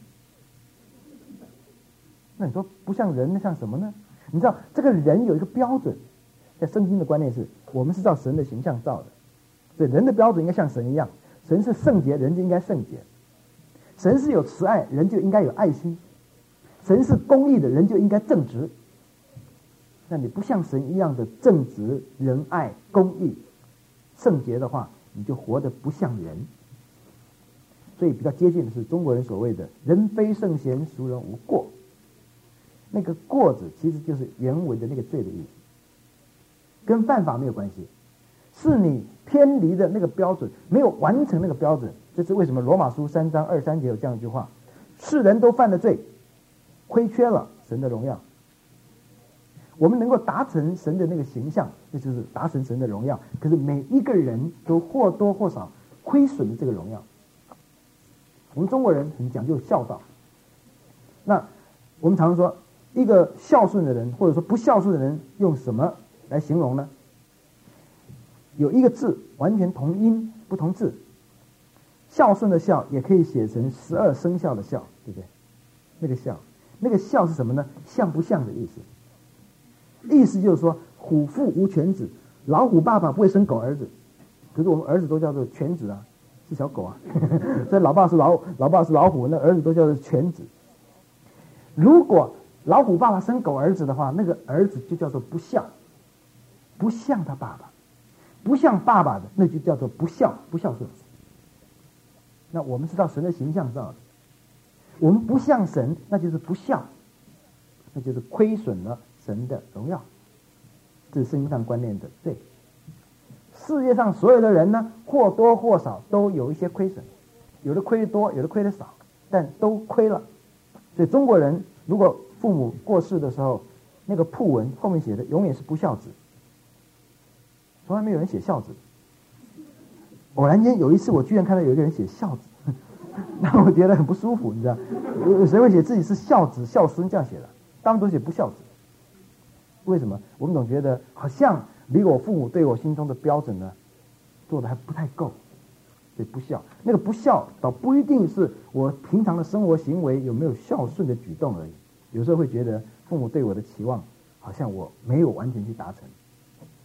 那你说不像人，那像什么呢？你知道这个人有一个标准，在圣经的观念是我们是照神的形象造的，所以人的标准应该像神一样，神是圣洁，人就应该圣洁；神是有慈爱，人就应该有爱心；神是公义的，人就应该正直。那你不像神一样的正直、仁爱、公义、圣洁的话，你就活得不像人。所以比较接近的是中国人所谓的人非圣贤，孰人无过。那个过字其实就是原文的那个罪的意思，跟犯法没有关系，是你偏离的那个标准，没有完成那个标准。这是为什么罗马书三章二三节有这样一句话：世人都犯了罪，亏缺了神的荣耀。我们能够达成神的那个形象，那就是达成神的荣耀，可是每一个人都或多或少亏损了这个荣耀。我们中国人很讲究孝道，那我们常说一个孝顺的人，或者说不孝顺的人，用什么来形容呢？有一个字完全同音不同字，孝顺的孝也可以写成十二生肖的孝，对不对？那个孝，那个孝是什么呢？像不像的意思。意思就是说，虎父无犬子，老虎爸爸不会生狗儿子，可是我们儿子都叫做犬子啊，是小狗啊。所以老爸是老老爸是老虎，那儿子都叫做犬子。如果老虎爸爸生狗儿子的话，那个儿子就叫做不孝，不像他爸爸，不像爸爸的，那就叫做不孝，不孝顺。那我们是照神的形象造的，我们不像神，那就是不孝，那就是亏损了神的荣耀。这是圣经上观念的罪。世界上所有的人呢，或多或少都有一些亏损，有的亏得多，有的亏得少，但都亏了。所以中国人如果父母过世的时候，那个讣文后面写的永远是不孝子，从来没有人写孝子。偶然间有一次，我居然看到有一个人写孝子，那我觉得很不舒服，你知道，谁会写自己是孝子孝孙这样写的？他们都写不孝子。为什么？我们总觉得好像离我父母对我心中的标准呢，做的还不太够，所以不孝。那个不孝倒不一定是我平常的生活行为有没有孝顺的举动而已，有时候会觉得父母对我的期望好像我没有完全去达成。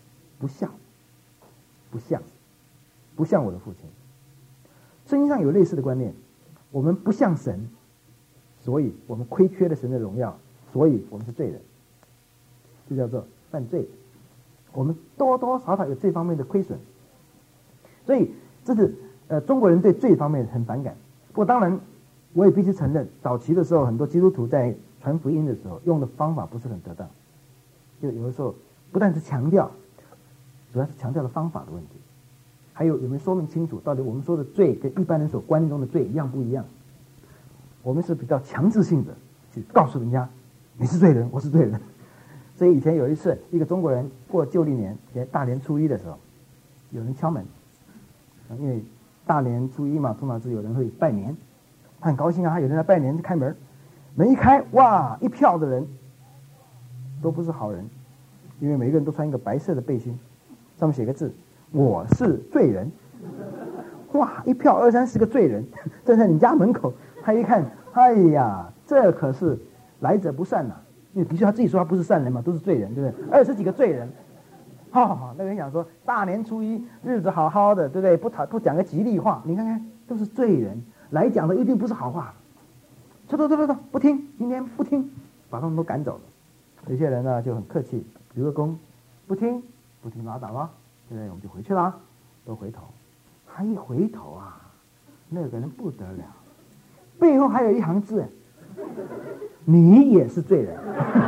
不孝，不像，不像我的父亲。圣经上有类似的观念，我们不像神，所以我们亏缺了神的荣耀，所以我们是罪人，这叫做犯罪。我们多多少少有这方面的亏损，所以这是呃中国人对罪方面很反感。不过当然，我也必须承认，早期的时候，很多基督徒在传福音的时候用的方法不是很得当，就有的时候不但是强调，主要是强调的方法的问题，还有有没有说明清楚到底我们说的罪跟一般人所观念中的罪一样不一样？我们是比较强制性的去告诉人家你是罪人，我是罪人。所以以前有一次，一个中国人过旧历年大年初一的时候，有人敲门，因为大年初一嘛，通常是有人会拜年，他很高兴啊，有人来拜年就开门，门一开，哇，一票的人都不是好人，因为每个人都穿一个白色的背心，上面写个字，我是罪人。哇，一票二三十个罪人站在你家门口，他一看，哎呀，这可是来者不善呐、啊，因为的确他自己说他不是善人嘛，都是罪人，对不对？二十几个罪人，哦，那个人想说大年初一日子好好的，对不对？不讨不讲个吉利话，你看看都是罪人，来讲的一定不是好话。走走走走走，不听，今天不听，把他们都赶走了。有些人呢就很客气，鞠个躬，不听不听拉倒了，对不对？我们就回去了，都回头。他一回头啊，那个人不得了，背后还有一行字，你也是罪人。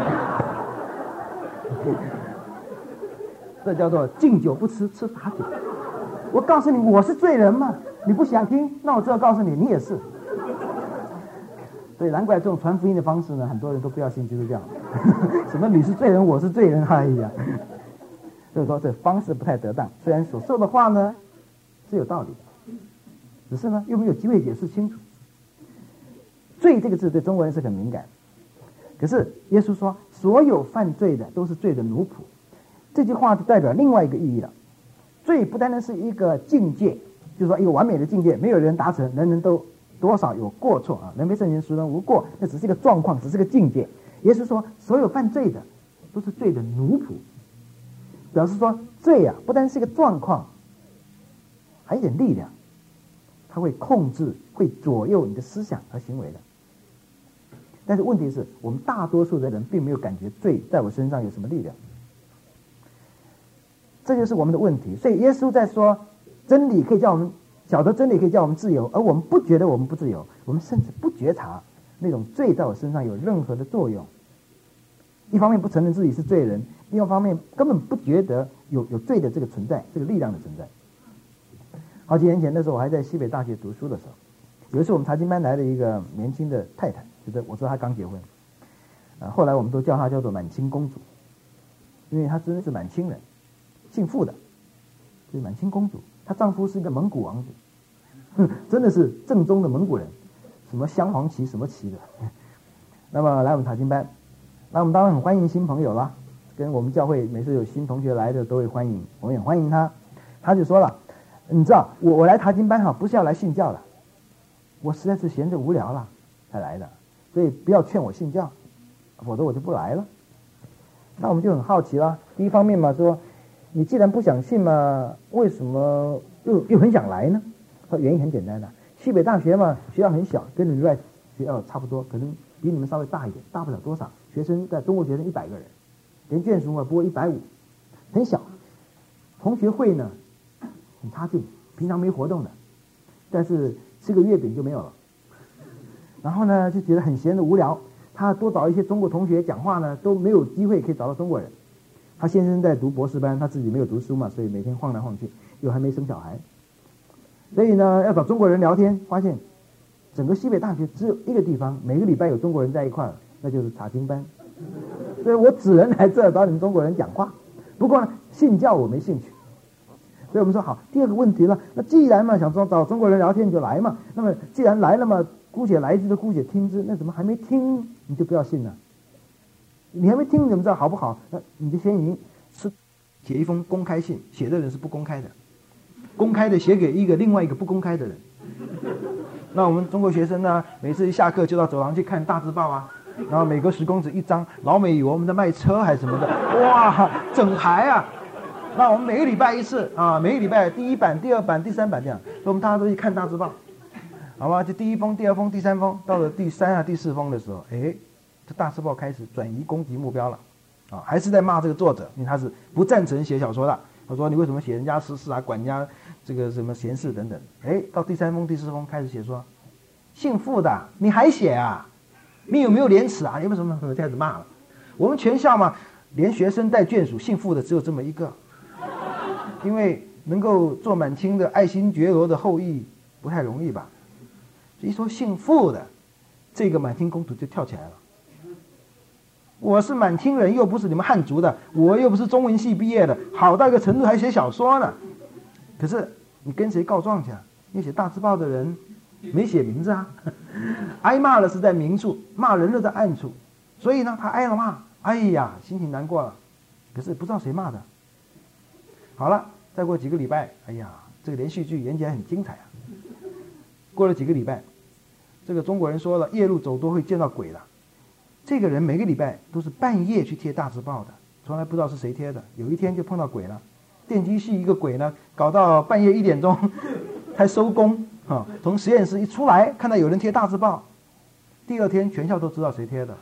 这叫做敬酒不吃吃罚酒。我告诉你，我是罪人嘛，你不想听，那我只好告诉你，你也是。所以难怪这种传福音的方式呢，很多人都不要信基督教。什么你是罪人，我是罪人，哎呀，所以说这方式不太得当。虽然所说的话呢是有道理的，只是呢又没有机会解释清楚。罪这个字对中国人是很敏感，可是耶稣说所有犯罪的都是罪的奴仆，这句话就代表另外一个意义了。罪不单单是一个境界，就是说一个完美的境界，没有人达成，人人都多少有过错啊，人非圣贤，孰能无过？那只是一个状况，只是个境界。耶稣说所有犯罪的都是罪的奴仆，表示说罪啊不单是一个状况，还有点力量，它会控制会左右你的思想和行为的。但是问题是我们大多数的人并没有感觉罪在我身上有什么力量，这就是我们的问题。所以耶稣在说真理可以叫我们晓得，真理可以叫我们自由，而我们不觉得我们不自由，我们甚至不觉察那种罪在我身上有任何的作用。一方面不承认自己是罪人，另一方面根本不觉得有有罪的这个存在，这个力量的存在。好几年前的时候，我还在西北大学读书的时候，有一次我们查经班来了一个年轻的太太，就是我知道她刚结婚，啊，后来我们都叫她叫做满清公主，因为她真的是满清人，姓傅的，就是满清公主。她丈夫是一个蒙古王子，真的是正宗的蒙古人，什么镶黄旗什么旗的。那么来我们查经班，那我们当然很欢迎新朋友啦，跟我们教会每次有新同学来的都会欢迎，我们也欢迎他。他就说了，你知道我我来查经班哈，不是要来信教的，我实在是闲着无聊了才来的，所以不要劝我信教，否则我就不来了。那我们就很好奇啦，第一方面嘛，说你既然不想信嘛，为什么又又很想来呢？说原因很简单的，西北大学嘛，学校很小，跟你外学校差不多，可能比你们稍微大一点，大不了多少。学生在中国学生一百个人，连眷属嘛不过一百五，很小。同学会呢很差劲，平常没活动的，但是吃个月饼就没有了。然后呢就觉得很闲的无聊，他多找一些中国同学讲话呢都没有机会可以找到中国人。他先生在读博士班，他自己没有读书嘛，所以每天晃来晃去，又还没生小孩，所以呢要找中国人聊天，发现整个西北大学只有一个地方每个礼拜有中国人在一块儿，那就是查经班。所以我只能来这儿找你们中国人讲话。不过呢信教我没兴趣，所以我们说好，第二个问题了，那既然嘛想说找中国人聊天你就来嘛，那么既然来了嘛，姑且来之就姑且听之，那怎么还没听你就不要信呢？你还没听怎么知道好不好？那你就先已经是写一封公开信，写的人是不公开的，公开的写给一个另外一个不公开的人。那我们中国学生呢，每次一下课就到走廊去看大字报啊，然后每隔十公尺一张，老美以为我们在卖车还是什么的，哇，整排啊， 那我们每个礼拜一次啊，每个礼拜第一版、第二版、第三版这样，所以我们大家都去看大字报，好吧？就第一封、第二封、第三封，到了第三啊、第四封的时候，哎，这大字报开始转移攻击目标了，啊，还是在骂这个作者，因为他是不赞成写小说的。他说你为什么写人家私事啊，管人家这个什么闲事等等。哎，到第三封、第四封开始写说，姓傅的你还写啊？你有没有廉耻啊？有没有什么什么开始骂了？我们全校嘛，连学生带眷属姓傅的只有这么一个，因为能够做满清的爱新觉罗的后裔不太容易吧？一说姓傅的，这个满清公主就跳起来了。我是满清人，又不是你们汉族的，我又不是中文系毕业的，好到一个程度还写小说呢。可是你跟谁告状去啊？因为写大字报的人没写名字啊，挨骂了是在明处，骂人了在暗处，所以呢，他挨了骂，哎呀，心情难过了。可是不知道谁骂的。好了，再过几个礼拜，哎呀，这个连续剧演起来很精彩啊。过了几个礼拜，这个中国人说了，夜路走多会见到鬼的。这个人每个礼拜都是半夜去贴大字报的，从来不知道是谁贴的。有一天就碰到鬼了，电机系一个鬼呢，搞到半夜一点钟才收工啊，从实验室一出来，看到有人贴大字报，第二天全校都知道谁贴的。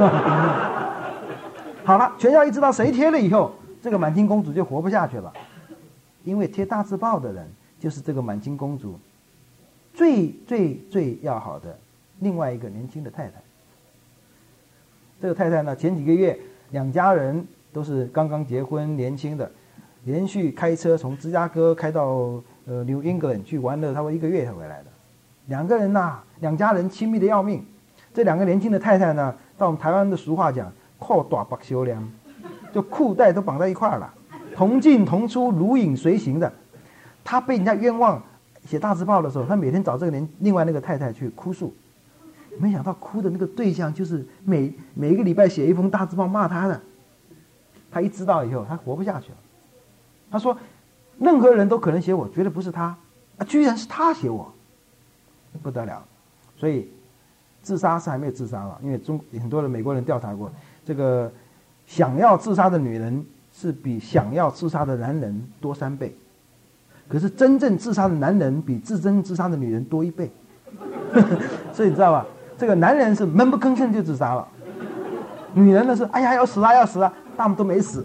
好了，全校一知道谁贴了以后，这个满清公主就活不下去了，因为贴大字报的人就是这个满清公主最最最要好的另外一个年轻的太太。这个太太呢，前几个月两家人都是刚刚结婚，年轻的，连续开车从芝加哥开到呃 New England 去玩了，差不多一个月才回来的。两个人呐、啊，两家人亲密的要命。这两个年轻的太太呢，到我们台湾的俗话讲，扣大绑修梁，就裤带都绑在一块了，同进同出，如影随形的。他被人家冤枉写大字报的时候，他每天找这个年另外那个太太去哭诉。没想到哭的那个对象就是每每一个礼拜写一封大字报骂他的。他一知道以后，他活不下去了。他说，任何人都可能写我，绝对不是他啊，居然是他写我，不得了。所以自杀是还没有自杀了，因为中很多的美国人调查过，这个想要自杀的女人是比想要自杀的男人多三倍，可是真正自杀的男人比自真自杀的女人多一倍。所以你知道吧？这个男人是闷不吭声就自杀了，女人呢是哎呀要死啊要死啊，他们都没死，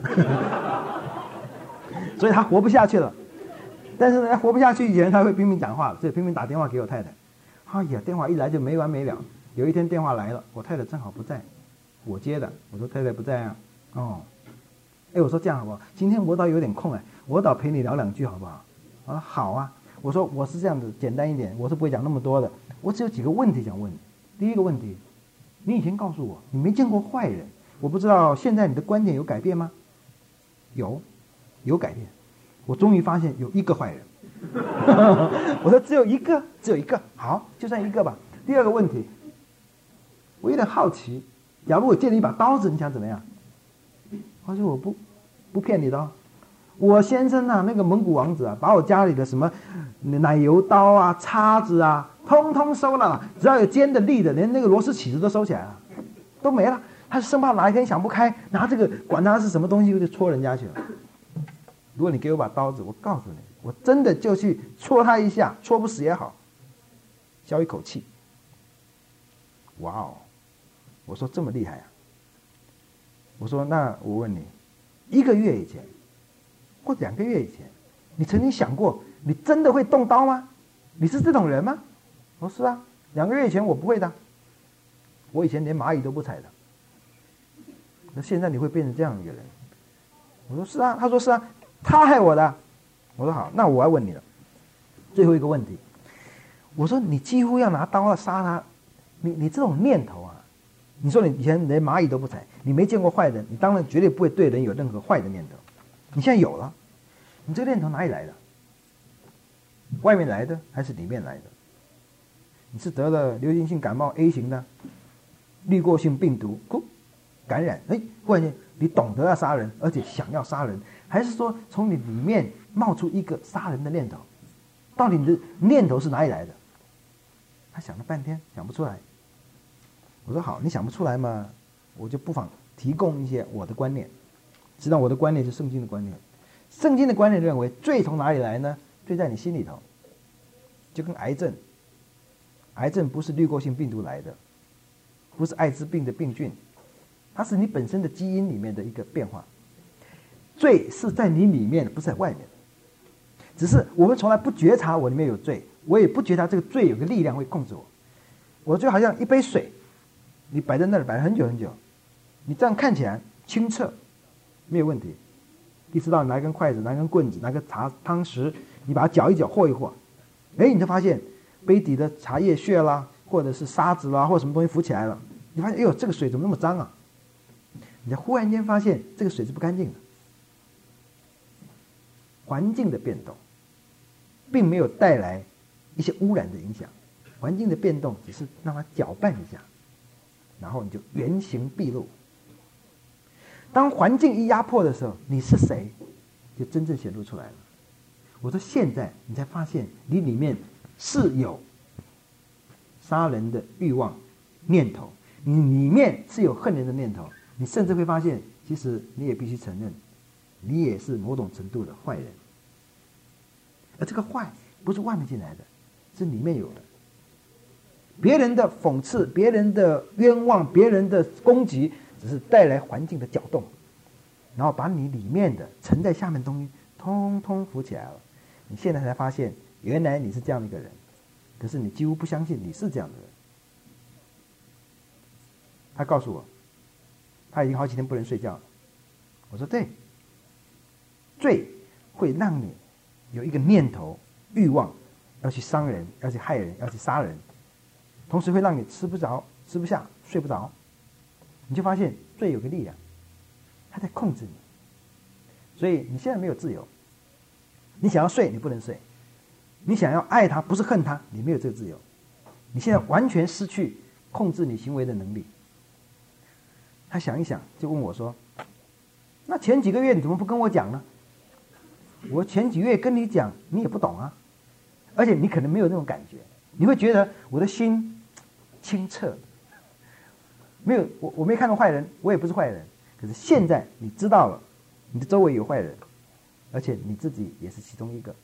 所以他活不下去了。但是呢，活不下去以前他会拼命讲话，所以拼命打电话给我太太。哎呀，电话一来就没完没了。有一天电话来了，我太太正好不在，我接的。我说太太不在啊，哦，哎，我说这样好不好？今天我倒有点空哎，我倒陪你聊两句好不好？啊，好啊。我说我是这样子，简单一点，我是不会讲那么多的，我只有几个问题想问你。第一个问题，你以前告诉我你没见过坏人，我不知道现在你的观点有改变吗？有，有改变。我终于发现有一个坏人。我说只有一个，只有一个，好，就算一个吧。第二个问题，我有点好奇，假如我借你一把刀子，你想怎么样？他说我不不骗你的哦，我先生啊，那个蒙古王子啊，把我家里的什么奶油刀啊、叉子啊，通通收了，只要有尖的、利的，连那个螺丝起子都收起来了，都没了。他生怕哪一天想不开，拿这个管他是什么东西就戳人家去了。如果你给我把刀子，我告诉你，我真的就去戳他一下，戳不死也好，消一口气。哇哦！我说这么厉害啊！我说那我问你，一个月以前或两个月以前，你曾经想过你真的会动刀吗？你是这种人吗？我说是啊，两个月以前我不会的，我以前连蚂蚁都不踩的。那现在你会变成这样一个人？我说是啊，他说是啊，他害我的。我说好，那我要问你了，最后一个问题。我说你几乎要拿刀要杀他，你你这种念头啊，你说你以前连蚂蚁都不踩，你没见过坏人，你当然绝对不会对人有任何坏的念头。你现在有了，你这个念头哪里来的？外面来的还是里面来的？你是得了流行性感冒 A 型的，滤过性病毒感染，哎，忽然间你懂得要杀人，而且想要杀人，还是说从你里面冒出一个杀人的念头？到底你的念头是哪里来的？他想了半天想不出来。我说好，你想不出来嘛，我就不妨提供一些我的观念。实际上我的观念是圣经的观念。 圣经的观念认为，罪从哪里来呢？罪在你心里头，就跟癌症，癌症不是滤过性病毒来的，不是艾滋病的病菌，它是你本身的基因里面的一个变化。罪是在你里面，不是在外面。只是我们从来不觉察我里面有罪，我也不觉察这个罪有个力量会控制我。我就好像一杯水，你摆在那里摆了很久很久，你这样看起来清澈，没有问题。一直到你拿一根筷子、拿一根棍子、拿个茶汤匙，你把它搅一搅、和一和，哎，你就发现杯底的茶叶屑啦，或者是沙子啦，或者什么东西浮起来了。你发现，哎呦，这个水怎么那么脏啊？你才忽然间发现这个水是不干净的。环境的变动，并没有带来一些污染的影响，环境的变动只是让它搅拌一下，然后你就原形毕露。当环境一压迫的时候，你是谁，就真正显露出来了。我说现在你才发现，你里面是有杀人的欲望念头，你里面是有恨人的念头，你甚至会发现，其实你也必须承认，你也是某种程度的坏人。而这个坏不是外面进来的，是里面有的。别人的讽刺，别人的冤枉，别人的攻击，只是带来环境的搅动，然后把你里面的沉在下面的东西通通浮起来了。你现在才发现，原来你是这样的一个人，可是你几乎不相信你是这样的人。他告诉我，他已经好几天不能睡觉了。我说对，罪会让你有一个念头、欲望，要去伤人，要去害人，要去杀人，同时会让你吃不着、吃不下、睡不着。你就发现罪有个力量，它在控制你，所以你现在没有自由。你想要睡，你不能睡；你想要爱他，不是恨他，你没有这个自由。你现在完全失去控制你行为的能力。他想一想，就问我说：“那前几个月你怎么不跟我讲呢？我前几个月跟你讲，你也不懂啊，而且你可能没有那种感觉，你会觉得我的心清澈。没有，我我没看到坏人，我也不是坏人。可是现在你知道了，你的周围有坏人，而且你自己也是其中一个。”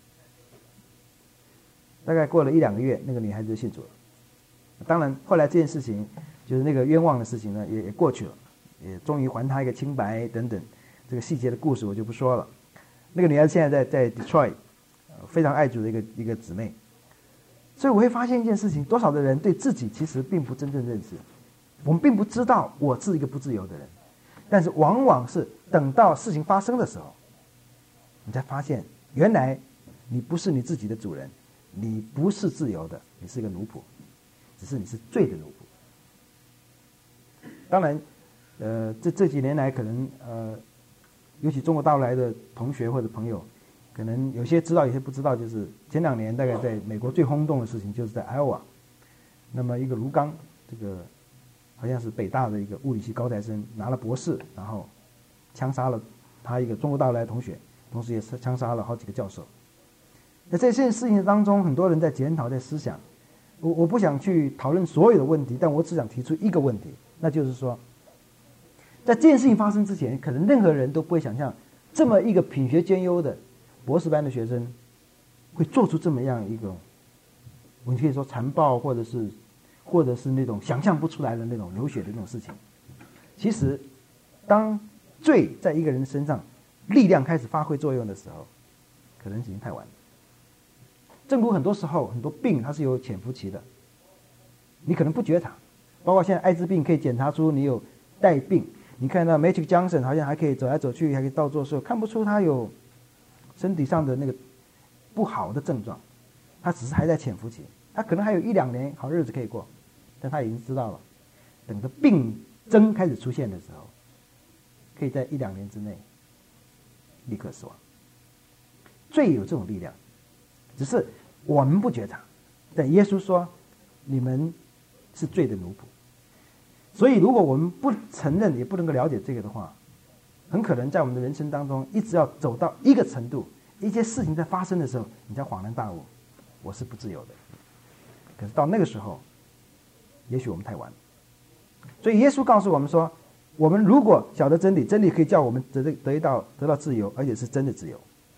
大概过了一两个月，那个女孩子就信主了。当然，后来这件事情，就是那个冤枉的事情呢，也也过去了，也终于还她一个清白等等。这个细节的故事我就不说了。那个女孩子现在在在 Detroit， 非常爱主的一个一个姊妹。所以我会发现一件事情：多少的人对自己其实并不真正认识。我们并不知道我是一个不自由的人，但是往往是等到事情发生的时候，你才发现，原来你不是你自己的主人，你不是自由的，你是一个奴仆，只是你是罪的奴仆。当然，呃，这这几年来，可能呃，尤其中国大陆来的同学或者朋友，可能有些知道，有些不知道。就是前两年，大概在美国最轰动的事情，就是在 Iowa， 那么一个卢刚，这个好像是北大的一个物理系高材生，拿了博士，然后枪杀了他一个中国大陆来的同学，同时也是枪杀了好几个教授。那在这件事情当中，很多人在检讨，在思想。我我不想去讨论所有的问题，但我只想提出一个问题，那就是说，在这件事情发生之前，可能任何人都不会想象，这么一个品学兼优的博士班的学生，会做出这么样一个，我们可以说残暴，或者是，或者是那种想象不出来的那种流血的那种事情。其实，当罪在一个人身上力量开始发挥作用的时候，可能已经太晚了。正如很多时候很多病它是有潜伏期的，你可能不觉察，包括现在艾滋病可以检查出你有带病，你看到 Magic Johnson 好像还可以走来走去，还可以倒做事，看不出他有身体上的那个不好的症状，他只是还在潜伏期，他可能还有一两年好日子可以过，但他已经知道了，等着病征开始出现的时候，可以在一两年之内立刻死亡。罪有这种力量，只是我们不觉察，但耶稣说你们是罪的奴仆。所以如果我们不承认也不能够了解这个的话，很可能在我们的人生当中一直要走到一个程度，一些事情在发生的时候，你才恍然大悟，我是不自由的。可是到那个时候，也许我们太晚了。所以耶稣告诉我们说，我们如果晓得真理，真理可以叫我们得得得到得到自由，而且是真的自由。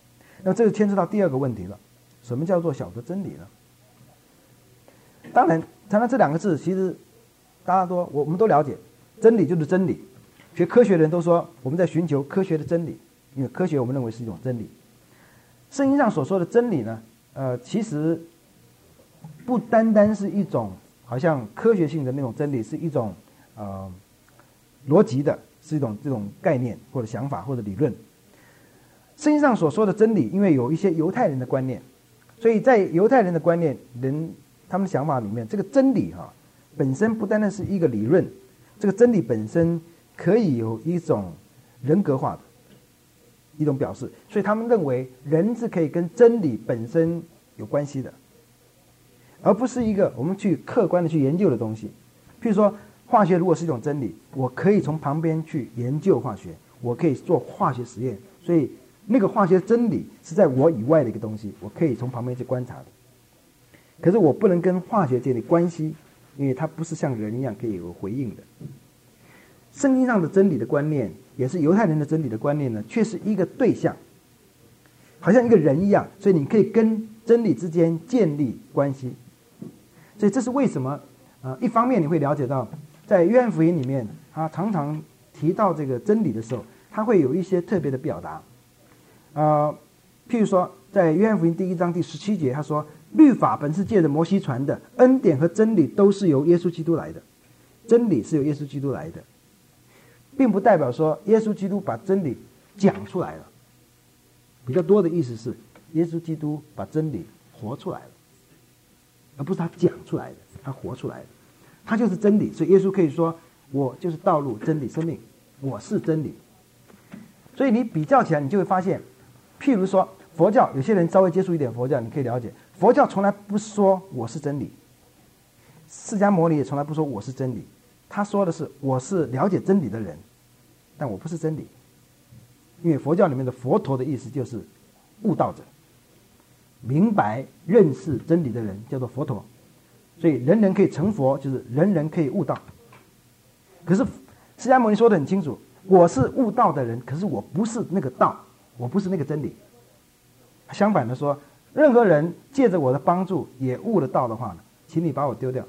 那这就牵扯到第二个问题了，什么叫做晓得真理呢？当然，谈到这两个字，其实大家都我我们都了解，真理就是真理。学科学的人都说我们在寻求科学的真理，因为科学我们认为是一种真理。圣经上所说的真理呢，呃，其实不单单是一种好像科学性的那种真理，是一种呃逻辑的，是一种这种概念或者想法或者理论。圣经上所说的真理，因为有一些犹太人的观念，所以在犹太人的观念人他们的想法里面，这个真理哈、啊、本身不单单是一个理论，这个真理本身可以有一种人格化的一种表示，所以他们认为人是可以跟真理本身有关系的，而不是一个我们去客观的去研究的东西。譬如说化学如果是一种真理，我可以从旁边去研究化学，我可以做化学实验，所以那个化学真理是在我以外的一个东西，我可以从旁边去观察的。可是我不能跟化学建立关系，因为它不是像人一样可以有回应的。圣经上的真理的观念，也是犹太人的真理的观念呢，却是一个对象，好像一个人一样，所以你可以跟真理之间建立关系。所以这是为什么呃，一方面你会了解到，在约翰福音里面，他常常提到这个真理的时候，他会有一些特别的表达。呃，譬如说，在约翰福音第一章第十七节，他说：“律法本是借着摩西传的，恩典和真理都是由耶稣基督来的。真理是由耶稣基督来的，并不代表说耶稣基督把真理讲出来了。比较多的意思是，耶稣基督把真理活出来了，而不是他讲出来的，他活出来的。他就是真理，所以耶稣可以说：我就是道路、真理、生命，我是真理。所以你比较起来，你就会发现，譬如说佛教，有些人稍微接触一点佛教，你可以了解，佛教从来不说我是真理，释迦牟尼也从来不说我是真理，他说的是我是了解真理的人，但我不是真理。因为佛教里面的佛陀的意思就是悟道者，明白认识真理的人叫做佛陀，所以人人可以成佛，就是人人可以悟道。可是释迦牟尼说得很清楚，我是悟道的人，可是我不是那个道，我不是那个真理。相反的说，任何人借着我的帮助也悟了道的话呢，请你把我丢掉，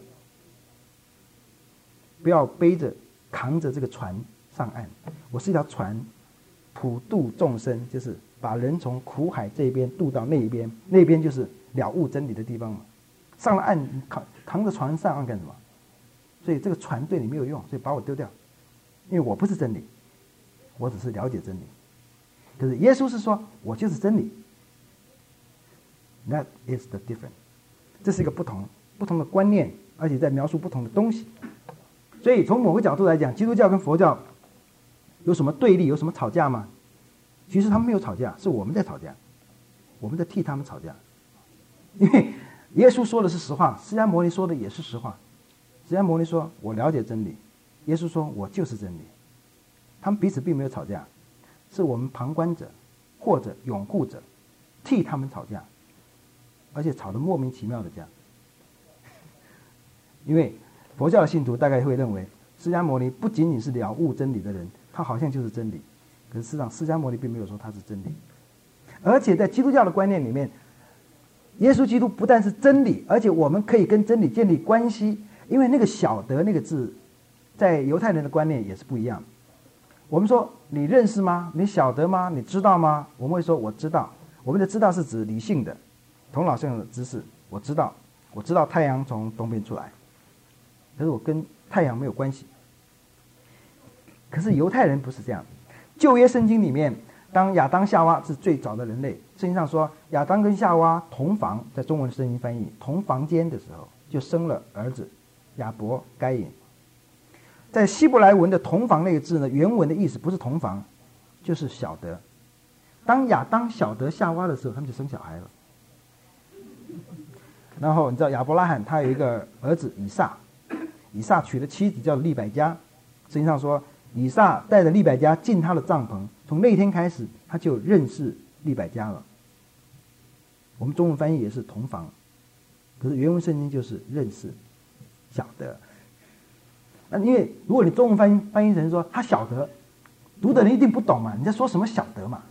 不要背着扛着这个船上岸。我是一条船，普度众生，就是把人从苦海这边渡到那一边，那边就是了悟真理的地方嘛。上了岸，扛扛着船上岸干什么？所以这个船对你没有用，所以把我丢掉，因为我不是真理，我只是了解真理。可是耶稣是说，我就是真理。That is the difference。这是一个不同不同的观念，而且在描述不同的东西。所以从某个角度来讲，基督教跟佛教有什么对立，有什么吵架吗？其实他们没有吵架，是我们在吵架，我们在替他们吵架。因为耶稣说的是实话，释迦牟尼说的也是实话。释迦牟尼说我了解真理，耶稣说我就是真理。他们彼此并没有吵架，是我们旁观者或者拥护者替他们吵架，而且吵得莫名其妙的架。因为佛教的信徒大概会认为，释迦牟尼不仅仅是了悟真理的人，他好像就是真理。可是事实上，释迦牟尼并没有说他是真理。而且在基督教的观念里面，耶稣基督不但是真理，而且我们可以跟真理建立关系。因为那个晓得那个字，在犹太人的观念也是不一样的。我们说你认识吗？你晓得吗？你知道吗？我们会说我知道。我们的知道是指理性的、头脑上的知识。我知道，我知道太阳从东边出来，可是我跟太阳没有关系。可是犹太人不是这样。旧约圣经里面，当亚当夏娃是最早的人类，圣经上说亚当跟夏娃同房，在中文圣经翻译同房间的时候，就生了儿子亚伯、该隐。在希伯来文的同房那个字呢，原文的意思不是同房，就是晓得。当亚当晓得夏娃的时候，他们就生小孩了。然后你知道亚伯拉罕他有一个儿子以撒，以撒娶了妻子叫利百加。圣经上说，以撒带着利百加进他的帐篷，从那天开始他就认识利百加了。我们中文翻译也是同房，可是原文圣经就是认识、晓得。那因为如果你中文翻译翻译成说他晓得，读的人一定不懂嘛，你在说什么晓得嘛？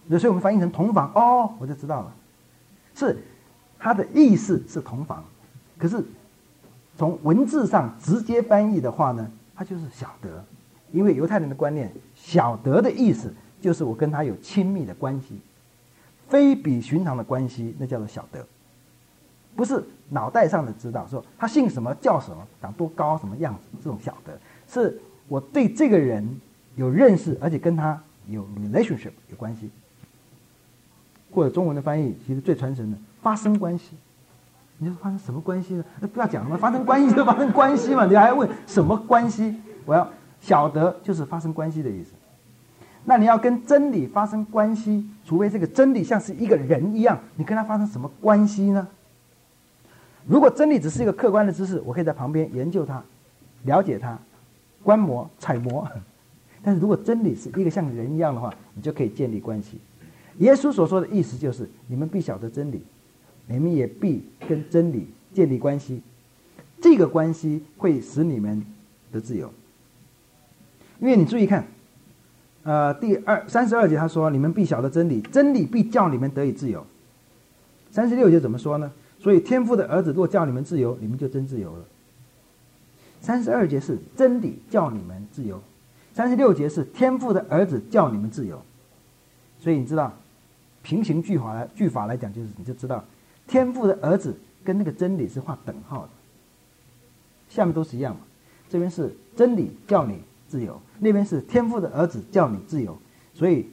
所以我们翻译成同房，哦，我就知道了，是它的意思是同房，可是从文字上直接翻译的话呢，它就是晓得，因为犹太人的观念，晓得的意思就是我跟他有亲密的关系，非比寻常的关系，那叫做晓得，不是脑袋上的知道，说他姓什么叫什么，长多高什么样子，这种晓得，是我对这个人有认识，而且跟他有 relationship 有关系。或者中文的翻译其实最传神的发生关系，你说发生什么关系呢？那不要讲了嘛，发生关系就发生关系嘛，你还要问什么关系？我要晓得就是发生关系的意思。那你要跟真理发生关系，除非这个真理像是一个人一样，你跟他发生什么关系呢？如果真理只是一个客观的知识，我可以在旁边研究它，了解它，观摩揣摩。但是如果真理是一个像人一样的话，你就可以建立关系。耶稣所说的意思就是，你们必晓得真理，你们也必跟真理建立关系，这个关系会使你们得自由。因为你注意看，呃，第二三十二节他说，你们必晓得真理，真理必叫你们得以自由。三十六节怎么说呢？所以天父的儿子若叫你们自由，你们就真自由了。三十二节是真理叫你们自由，三十六节是天父的儿子叫你们自由。所以你知道，平行句法来句法来讲，就是你就知道，天父的儿子跟那个真理是画等号的，下面都是一样嘛。这边是真理叫你自由，那边是天父的儿子叫你自由，所以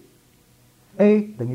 A 等于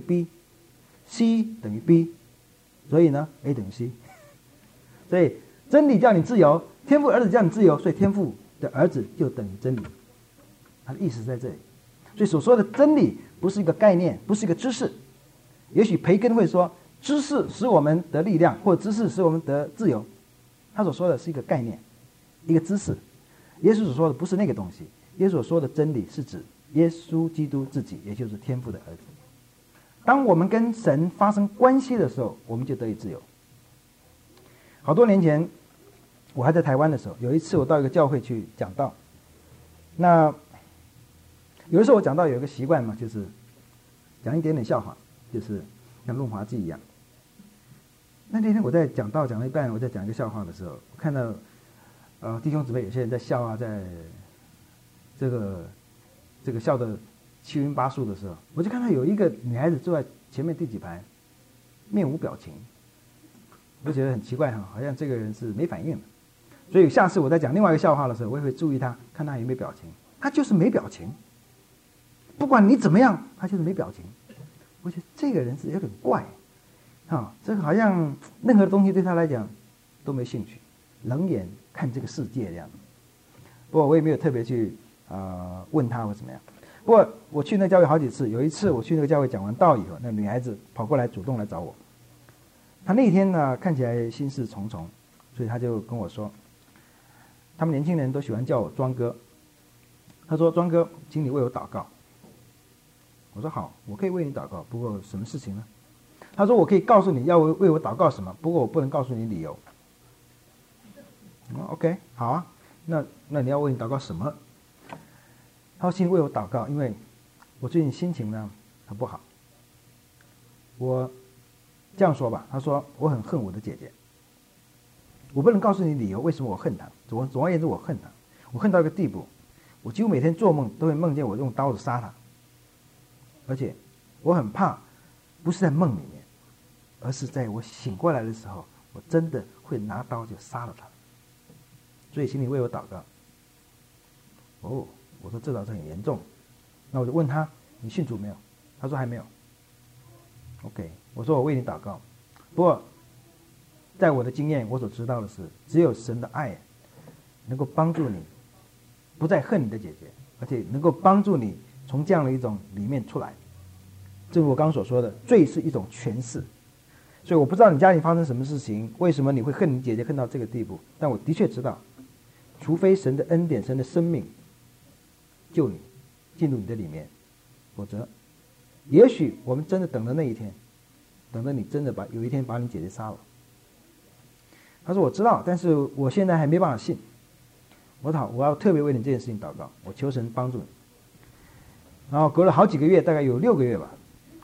B，C 等于 B， 所以呢 A 等于 C， 所以真理叫你自由，天父儿子叫你自由，所以天父的儿子就等于真理，他的意思在这里。所以所说的真理不是一个概念，不是一个知识。也许培根会说，知识使我们得力量，或者知识使我们得自由。他所说的是一个概念，一个知识。耶稣所说的不是那个东西，耶稣所说的真理是指耶稣基督自己，也就是天父的儿子。当我们跟神发生关系的时候，我们就得以自由。好多年前，我还在台湾的时候，有一次我到一个教会去讲道，那有的时候我讲到有一个习惯嘛，就是讲一点点笑话，就是像润滑剂一样。那那天我在讲道讲了一半，我在讲一个笑话的时候，我看到呃弟兄姊妹有些人在笑啊，在这个这个笑得七晕八素的时候，我就看到有一个女孩子坐在前面第几排，面无表情，我就觉得很奇怪哈，好像这个人是没反应的。所以下次我在讲另外一个笑话的时候，我也会注意她，看她有没有表情。她就是没表情。不管你怎么样，他就是没表情。我觉得这个人是有点怪，啊，这个好像任何东西对他来讲都没兴趣，冷眼看这个世界这样。不过我也没有特别去啊、呃、问他或怎么样。不过我去那教会好几次，有一次我去那个教会讲完道以后，那女孩子跑过来主动来找我。她那天呢看起来心事重重，所以她就跟我说，他们年轻人都喜欢叫我庄哥。她说：“庄哥，请你为我祷告。”我说好，我可以为你祷告，不过什么事情呢？他说我可以告诉你要为为我祷告什么，不过我不能告诉你理由。OK， 好啊，那那你要为你祷告什么？他说请你为我祷告，因为我最近心情呢很不好。我这样说吧，他说我很恨我的姐姐，我不能告诉你理由，为什么我恨她。总总而言之，我恨她，我恨到一个地步，我几乎每天做梦都会梦见我用刀子杀她。而且我很怕，不是在梦里面，而是在我醒过来的时候，我真的会拿刀就杀了他。所以请你为我祷告。哦，我说这倒是很严重。那我就问他，你信主没有？他说还没有。OK， 我说我为你祷告。不过在我的经验，我所知道的是，只有神的爱能够帮助你不再恨你的姐姐，而且能够帮助你从这样的一种里面出来。正如我刚刚所说的，罪是一种权势，所以我不知道你家里发生什么事情，为什么你会恨你姐姐恨到这个地步，但我的确知道，除非神的恩典、神的生命救你进入你的里面，否则也许我们真的等着那一天，等着你真的把有一天把你姐姐杀了。他说我知道，但是我现在还没办法信。我好，我要特别为你这件事情祷告，我求神帮助你。然后隔了好几个月，大概有六个月吧，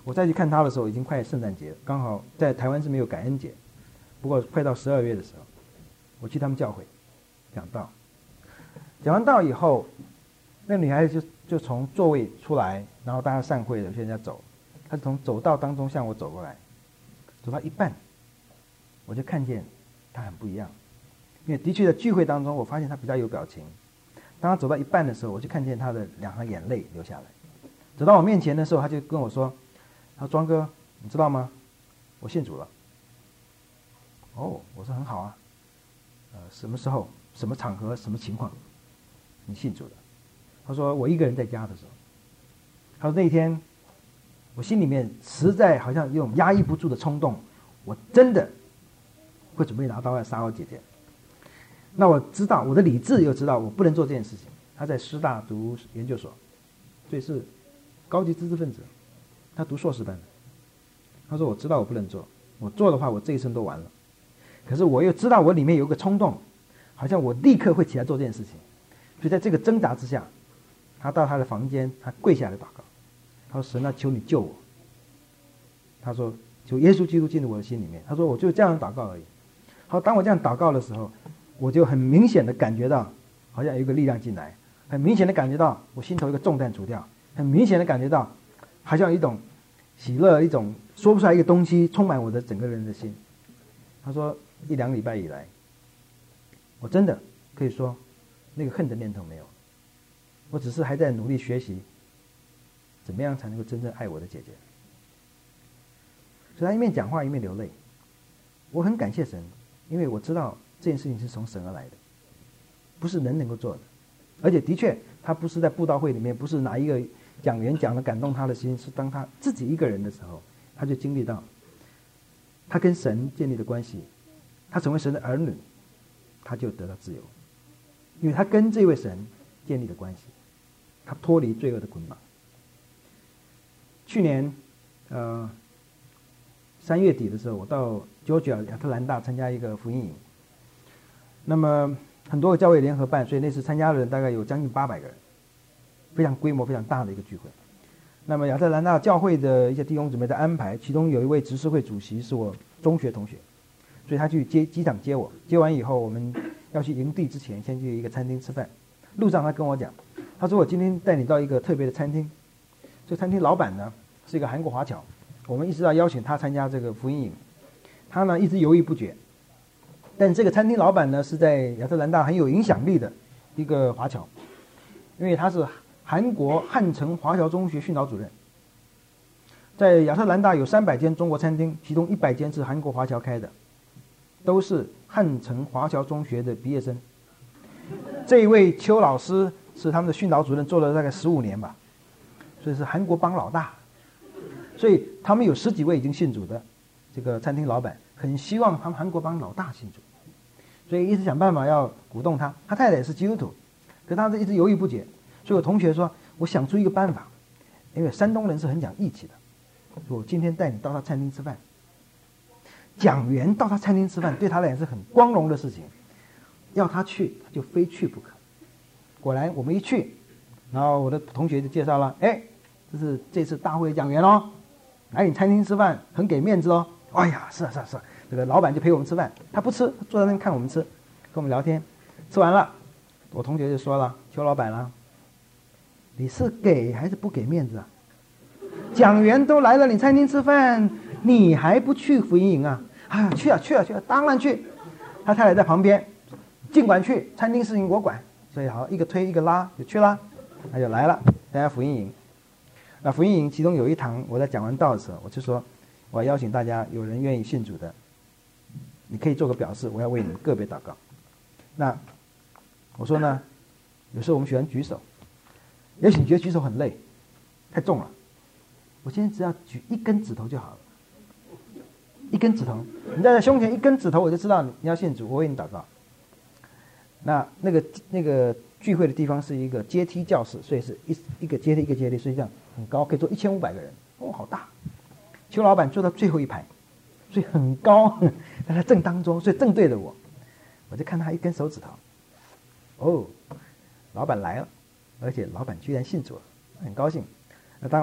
我再去看他的时候，已经快圣诞节了，刚好在台湾是没有感恩节，不过快到十二月的时候，我去他们教会讲道，讲完道以后，那女孩子就就从座位出来，然后大家散会了，现在走，她从走道当中向我走过来，走到一半，我就看见她很不一样，因为的确在聚会当中，我发现她比较有表情。当她走到一半的时候，我就看见她的两行眼泪流下来。走到我面前的时候，她就跟我说：“他说庄哥，你知道吗？我信主了。”哦，我说很好啊。呃，什么时候、什么场合、什么情况，你信主的？他说我一个人在家的时候。他说那一天，我心里面实在好像有种压抑不住的冲动，我真的会准备拿刀来杀我姐姐。那我知道，我的理智又知道我不能做这件事情。他在师大读研究所，所以是高级知识分子，他读硕士班的。他说我知道我不能做，我做的话我这一生都完了。可是我又知道我里面有一个冲动，好像我立刻会起来做这件事情。所以在这个挣扎之下，他到他的房间，他跪下来祷告，他说神啊，求你救我。他说求耶稣基督进入我的心里面。他说我就这样祷告而已。好，当我这样祷告的时候，我就很明显的感觉到好像有一个力量进来，很明显的感觉到我心头一个重担除掉，很明显的感觉到好像有一种喜乐，一种说不出来一个东西充满我的整个人的心。他说一两个礼拜以来，我真的可以说那个恨的念头没有，我只是还在努力学习怎么样才能够真正爱我的姐姐。所以他一面讲话一面流泪。我很感谢神，因为我知道这件事情是从神而来的，不是人能够做的。而且的确他不是在布道会里面，不是哪一个讲员讲的感动他的心，是当他自己一个人的时候，他就经历到他跟神建立的关系，他成为神的儿女，他就得到自由，因为他跟这位神建立的关系，他脱离罪恶的捆绑。去年呃三月底的时候，我到 Georgia 亚特兰大参加一个福音营，那么很多个教会联合办，所以那次参加的人大概有将近八百个人，非常规模非常大的一个聚会。那么亚特兰大教会的一些弟兄姊妹的安排，其中有一位执事会主席是我中学同学，所以他去接机场接我，接完以后我们要去营地之前，先去一个餐厅吃饭。路上他跟我讲，他说我今天带你到一个特别的餐厅，这个餐厅老板呢是一个韩国华侨，我们一直要邀请他参加这个福音营，他呢一直犹豫不决。但这个餐厅老板呢是在亚特兰大很有影响力的一个华侨，因为他是韩国汉城华侨中学训导主任。在亚特兰大有三百间中国餐厅，其中一百间是韩国华侨开的，都是汉城华侨中学的毕业生。这一位邱老师是他们的训导主任，做了大概十五年吧，所以是韩国帮老大。所以他们有十几位已经信主的这个餐厅老板，很希望他们韩国帮老大信主，所以一直想办法要鼓动他。他太太也是基督徒，可他是一直犹豫不决。所以我同学说，我想出一个办法，因为山东人是很讲义气的，我今天带你到他餐厅吃饭。讲员到他餐厅吃饭对他来讲是很光荣的事情，要他去他就非去不可。果然我们一去，然后我的同学就介绍了，哎，这是这次大会讲员哦，来你餐厅吃饭很给面子哦。哎呀，是啊是啊是啊，这个老板就陪我们吃饭，他不吃，他坐在那边看我们吃，跟我们聊天。吃完了，我同学就说了，邱老板了，你是给还是不给面子啊？讲员都来了你餐厅吃饭，你还不去福音营啊？啊，去啊去啊去啊，当然去。他太太在旁边，尽管去，餐厅事情我管。所以好，一个推一个拉就去了，他就来了参加福音营。那福音营其中有一堂，我在讲完道的时候，我就说我要邀请大家，有人愿意信主的，你可以做个表示，我要为你们个别祷告。那我说呢，有时候我们喜欢举手，也许你觉得举手很累，太重了，我今天只要举一根指头就好了，一根指头，你在胸前一根指头，我就知道你要信主，我为你祷告。那那个那个聚会的地方是一个阶梯教室，所以是一一个阶梯一个阶梯，所以这样很高，可以坐一千五百个人，哦，好大。邱老板坐到最后一排，所以很高，在他正当中，所以正对着我，我就看他一根手指头，哦，老板来了，而且老板居然信主了，很高兴。那当然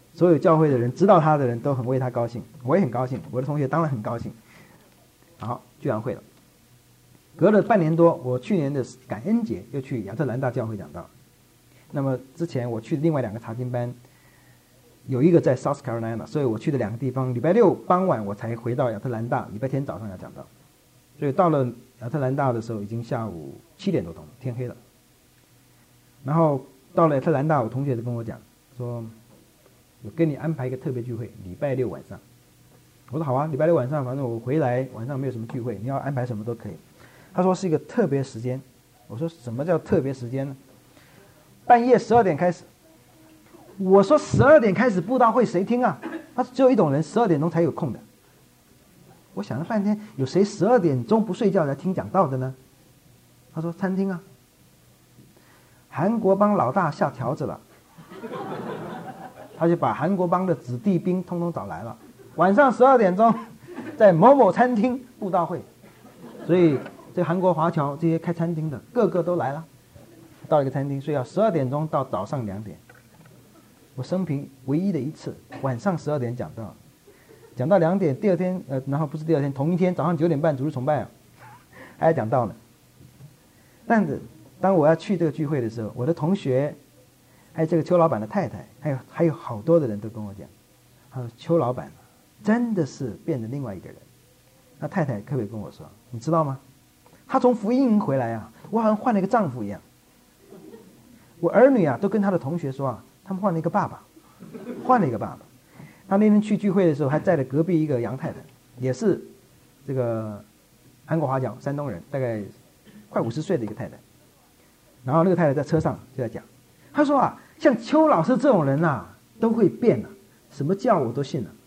所有教会的人知道他的人都很为他高兴，我也很高兴，我的同学当然很高兴。好，聚完会了，隔了半年多，我去年的感恩节又去亚特兰大教会讲道。那么之前我去另外两个查经班，有一个在 South Carolina， 所以我去的两个地方，礼拜六傍晚我才回到亚特兰大，礼拜天早上要讲道。所以到了亚特兰大的时候已经下午七点多钟，天黑了。然后到了亚特兰大，我同学就跟我讲说，我给你安排一个特别聚会，礼拜六晚上。我说好啊，礼拜六晚上反正我回来晚上没有什么聚会，你要安排什么都可以。他说是一个特别时间。我说什么叫特别时间呢？半夜十二点开始。我说十二点开始布道会谁听啊？他说只有一种人十二点钟才有空的。我想了半天，有谁十二点钟不睡觉来听讲道的呢？他说餐厅啊。韩国帮老大下条子了，他就把韩国帮的子弟兵通通找来了，晚上十二点钟在某某餐厅布道会。所以这韩国华侨这些开餐厅的个个都来了，到一个餐厅睡觉，十二点钟到早上两点。我生平唯一的一次晚上十二点讲道，讲到两点，第二天呃，然后不是第二天，同一天早上九点半主日崇拜啊，还要讲道呢。但是当我要去这个聚会的时候，我的同学，还有这个邱老板的太太，还有还有好多的人都跟我讲，他说邱老板真的是变成另外一个人。那太太特别跟我说，你知道吗？他从福音营回来啊，我好像换了一个丈夫一样。我儿女啊都跟他的同学说啊，他们换了一个爸爸，换了一个爸爸。他那天去聚会的时候，还载了隔壁一个杨太太，也是这个韩国华侨山东人，大概快五十岁的一个太太。然后那个太太在车上就在讲，她说啊，像邱老师这种人啊，都会变啊，什么教我都信了，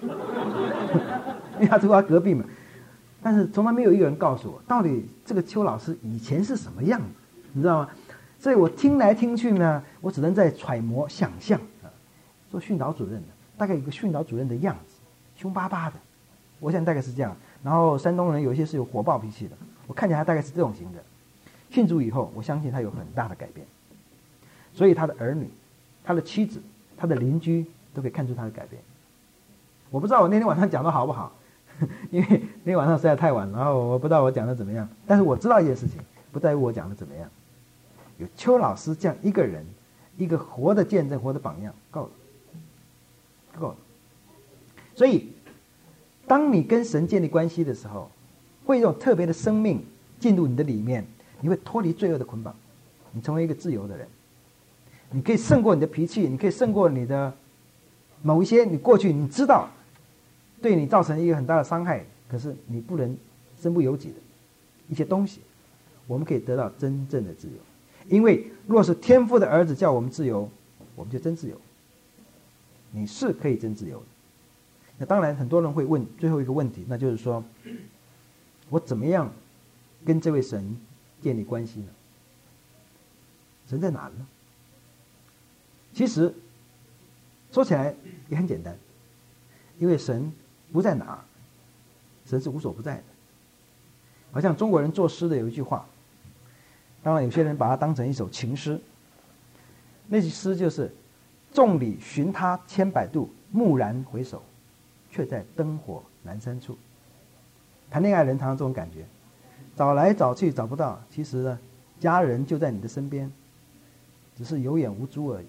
因为他住他隔壁嘛。但是从来没有一个人告诉我，到底这个邱老师以前是什么样子，你知道吗？所以我听来听去呢，我只能在揣摩想象啊。做训导主任的，大概有个训导主任的样子，凶巴巴的，我想大概是这样。然后山东人有一些是有火爆脾气的，我看起来他大概是这种型的。信主以后，我相信他有很大的改变，所以他的儿女、他的妻子、他的邻居都可以看出他的改变。我不知道我那天晚上讲的好不好，因为那天晚上实在太晚，然后我不知道我讲的怎么样。但是我知道一件事情，不在于我讲的怎么样，有邱老师这样一个人，一个活的见证、活的榜样，够了，够了。所以，当你跟神建立关系的时候，会有一种特别的生命进入你的里面。你会脱离罪恶的捆绑，你成为一个自由的人。你可以胜过你的脾气，你可以胜过你的某一些你过去你知道对你造成一个很大的伤害，可是你不能身不由己的一些东西，我们可以得到真正的自由。因为若是天父的儿子叫我们自由，我们就真自由。你是可以真自由的。那当然很多人会问最后一个问题，那就是说我怎么样跟这位神建立关系呢？神在哪呢？其实说起来也很简单，因为神不在哪儿，神是无所不在的。好像中国人作诗的有一句话，当然有些人把它当成一首情诗，那句诗就是众里寻他千百度，蓦然回首，却在灯火阑珊处。谈恋爱人常常这种感觉，找来找去找不到，其实呢，家人就在你的身边，只是有眼无珠而已。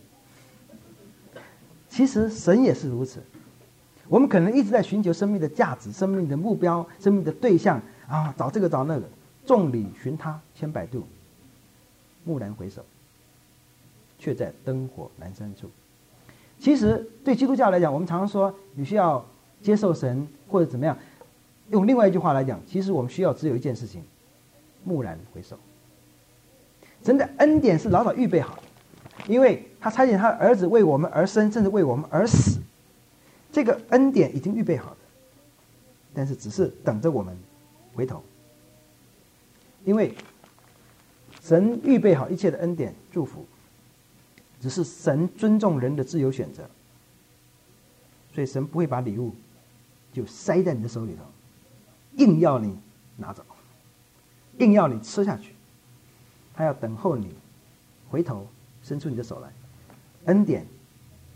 其实神也是如此，我们可能一直在寻求生命的价值、生命的目标、生命的对象啊，找这个找那个，众里寻他千百度，蓦然回首，却在灯火阑珊处。其实对基督教来讲，我们常常说你需要接受神或者怎么样，用另外一句话来讲，其实我们需要只有一件事情，蓦然回首。神的恩典是老早预备好的，因为他差遣他的儿子为我们而生，甚至为我们而死，这个恩典已经预备好的，但是只是等着我们回头。因为神预备好一切的恩典祝福，只是神尊重人的自由选择，所以神不会把礼物就塞在你的手里头，硬要你拿走，硬要你吃下去，他要等候你回头伸出你的手来。恩典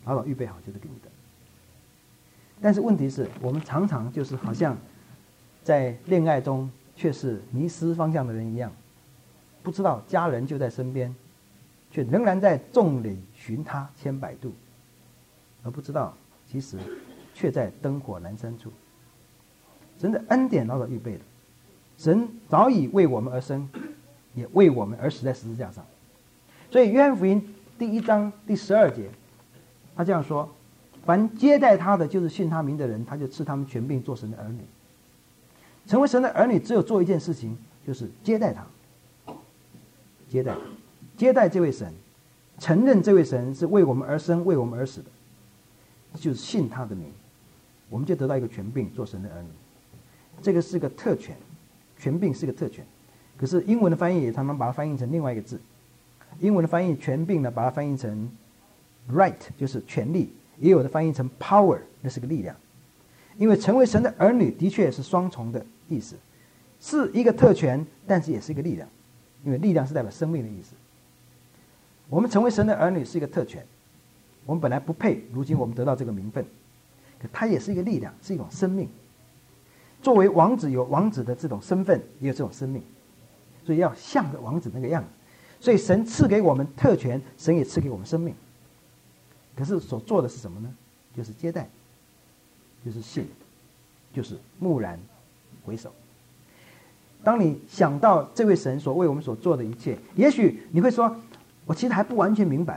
老早预备好就是给你的。但是问题是我们常常就是好像在恋爱中却是迷失方向的人一样，不知道家人就在身边，却仍然在众里寻他千百度，而不知道其实却在灯火阑珊处。神的恩典老早预备了，神早已为我们而生，也为我们而死在十字架上。所以约翰福音第一章第十二节，他这样说：凡接待他的，就是信他名的人，他就赐他们权柄做神的儿女。成为神的儿女，只有做一件事情，就是接待他，接待他，接待这位神，承认这位神是为我们而生、为我们而死的，就是信他的名，我们就得到一个权柄，做神的儿女。这个是个特权，权柄是个特权。可是英文的翻译也常常把它翻译成另外一个字，英文的翻译权柄呢，把它翻译成 right， 就是权利，也有的翻译成 power， 那是个力量。因为成为神的儿女的确是双重的意思，是一个特权，但是也是一个力量，因为力量是代表生命的意思。我们成为神的儿女是一个特权，我们本来不配，如今我们得到这个名分，可它也是一个力量，是一种生命。作为王子有王子的这种身份，也有这种生命，所以要像个王子那个样子。所以神赐给我们特权，神也赐给我们生命。可是所做的是什么呢？就是接待，就是信，就是蓦然回首。当你想到这位神所为我们所做的一切，也许你会说，我其实还不完全明白。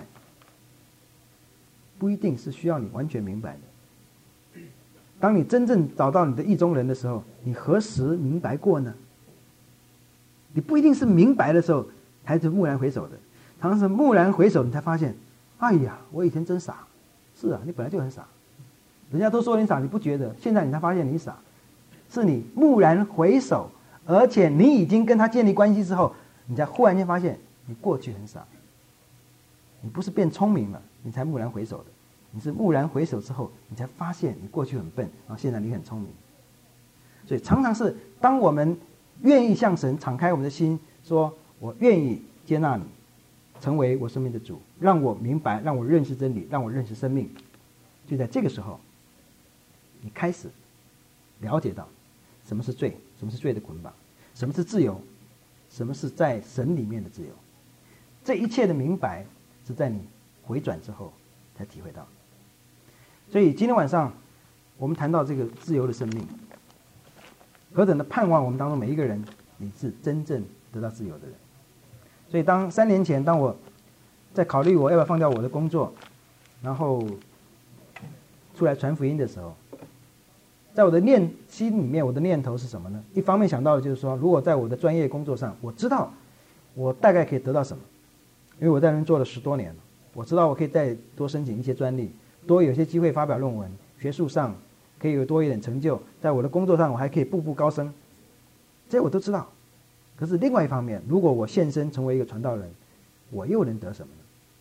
不一定是需要你完全明白的。当你真正找到你的意中人的时候，你何时明白过呢？你不一定是明白的时候才是蓦然回首的，常常是蓦然回首，你才发现，哎呀，我以前真傻。是啊，你本来就很傻，人家都说你傻，你不觉得？现在你才发现你傻，是你蓦然回首，而且你已经跟他建立关系之后，你才忽然间发现你过去很傻。你不是变聪明了，你才蓦然回首的。你是蓦然回首之后，你才发现你过去很笨，然后现在你很聪明。所以常常是当我们愿意向神敞开我们的心，说我愿意接纳你，成为我生命的主，让我明白，让我认识真理，让我认识生命，就在这个时候，你开始了解到什么是罪，什么是罪的捆绑，什么是自由，什么是在神里面的自由。这一切的明白是在你回转之后才体会到。所以今天晚上我们谈到这个自由的生命，何等的盼望我们当中每一个人你是真正得到自由的人。所以当三年前当我在考虑我要不要放掉我的工作，然后出来传福音的时候，在我的念心里面，我的念头是什么呢？一方面想到的就是说，如果在我的专业工作上，我知道我大概可以得到什么，因为我在那边做了十多年了，我知道我可以再多申请一些专利，多有些机会发表论文，学术上可以有多一点成就，在我的工作上我还可以步步高升，这我都知道。可是另外一方面，如果我献身成为一个传道人，我又能得什么呢？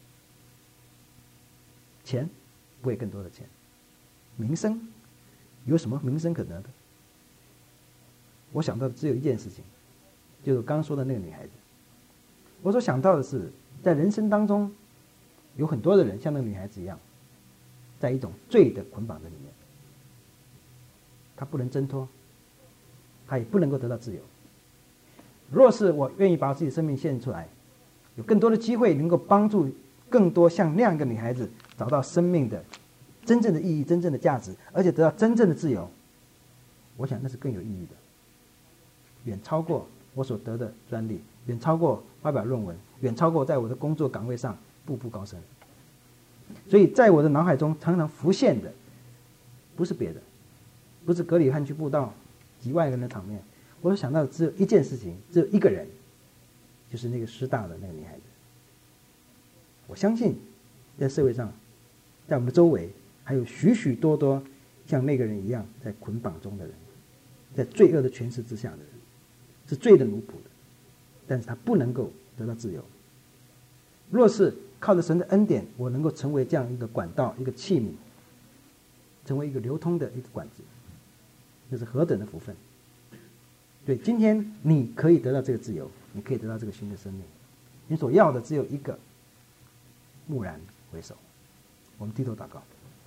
钱，不会更多的钱。名声，有什么名声可得的？我想到的只有一件事情，就是我刚刚说的那个女孩子。我所想到的是，在人生当中，有很多的人像那个女孩子一样，在一种罪的捆绑的里面，他不能挣脱，他也不能够得到自由。若是我愿意把自己的生命献出来，有更多的机会能够帮助更多像那样一个女孩子找到生命的真正的意义、真正的价值，而且得到真正的自由，我想那是更有意义的，远超过我所得的专利，远超过发表论文，远超过在我的工作岗位上步步高升。所以在我的脑海中常常浮现的不是别的，不是格里汉去布道几万人的场面，我所想到的只有一件事情，只有一个人，就是那个师大的那个女孩子。我相信在社会上，在我们的周围还有许许多多像那个人一样在捆绑中的人，在罪恶的权势之下的人，是罪的奴仆的，但是他不能够得到自由。若是靠着神的恩典，我能够成为这样一个管道，一个器皿，成为一个流通的一个管子，那是何等的福分。对，今天你可以得到这个自由，你可以得到这个新的生命，你所要的只有一个，蓦然回首。 我们低头祷告。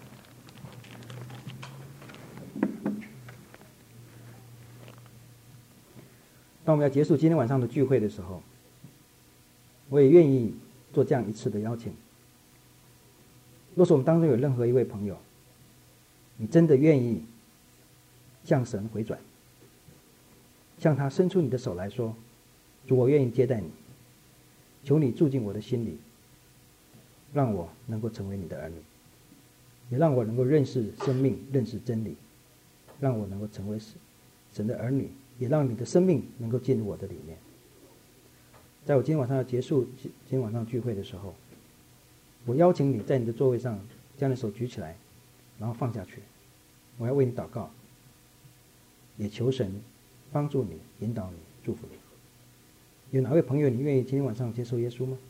当我们要结束今天晚上的聚会的时候，我也愿意做这样一次的邀请。若是我们当中有任何一位朋友，你真的愿意向神回转，向他伸出你的手来说，主，我愿意接待你，求你住进我的心里，让我能够成为你的儿女，也让我能够认识生命，认识真理，让我能够成为神的儿女，也让你的生命能够进入我的里面。在我今天晚上要结束今天晚上聚会的时候，我邀请你在你的座位上将你手举起来，然后放下去。我要为你祷告，也求神帮助你，引导你，祝福你。有哪位朋友你愿意今天晚上接受耶稣吗？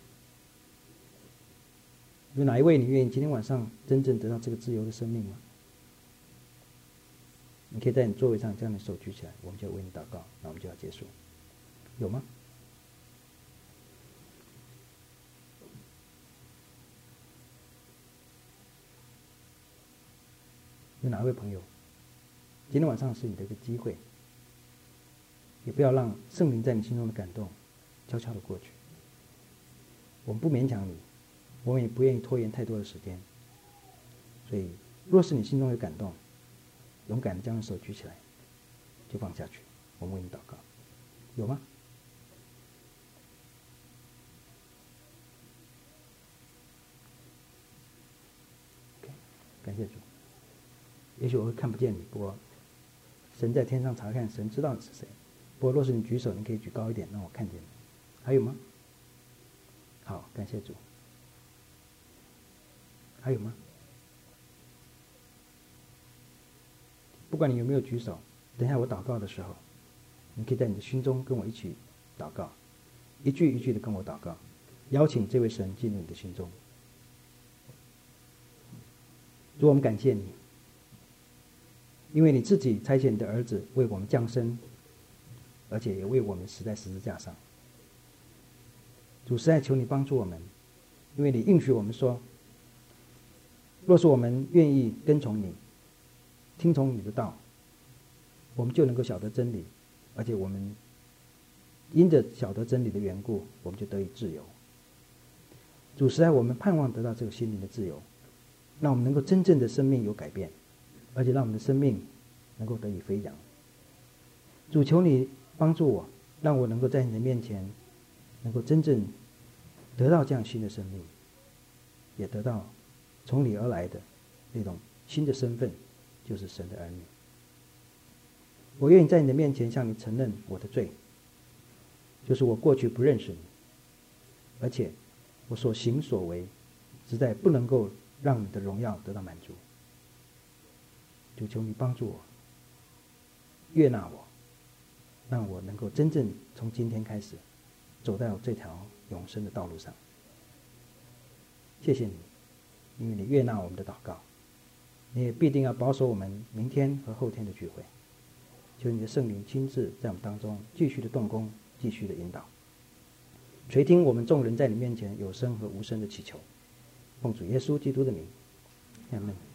有哪一位你愿意今天晚上真正得到这个自由的生命吗？你可以在你座位上将你手举起来，我们就为你祷告，那我们就要结束。有吗？有哪位朋友今天晚上是你的一个机会，也不要让圣灵在你心中的感动悄悄的过去。我们不勉强你，我们也不愿意拖延太多的时间，所以若是你心中有感动，勇敢的将手举起来，就放下去，我们为你祷告。有吗？感谢主。也许我会看不见你，不过神在天上查看，神知道你是谁。不过若是你举手，你可以举高一点，让我看见你。还有吗？好，感谢主。还有吗？不管你有没有举手，等一下我祷告的时候，你可以在你的心中跟我一起祷告，一句一句的跟我祷告，邀请这位神进入你的心中。主，我们感谢你，因为你自己差遣你的儿子为我们降生，而且也为我们死在十字架上。主，实在求你帮助我们，因为你应许我们说，若是我们愿意跟从你，听从你的道，我们就能够晓得真理，而且我们因着晓得真理的缘故，我们就得以自由。主，实在我们盼望得到这个心灵的自由，让我们能够真正的生命有改变，而且让我们的生命能够得以飞扬。主，求你帮助我，让我能够在你的面前能够真正得到这样新的生命，也得到从你而来的那种新的身份，就是神的儿女。我愿意在你的面前向你承认我的罪，就是我过去不认识你，而且我所行所为实在不能够让你的荣耀得到满足。就求你帮助我，悦纳我，让我能够真正从今天开始走到这条永生的道路上。谢谢你，因为你悦纳我们的祷告，你也必定要保守我们明天和后天的聚会。求你的圣灵亲自在我们当中继续的动工，继续的引导，垂听我们众人在你面前有声和无声的祈求，奉主耶稣基督的名，阿们。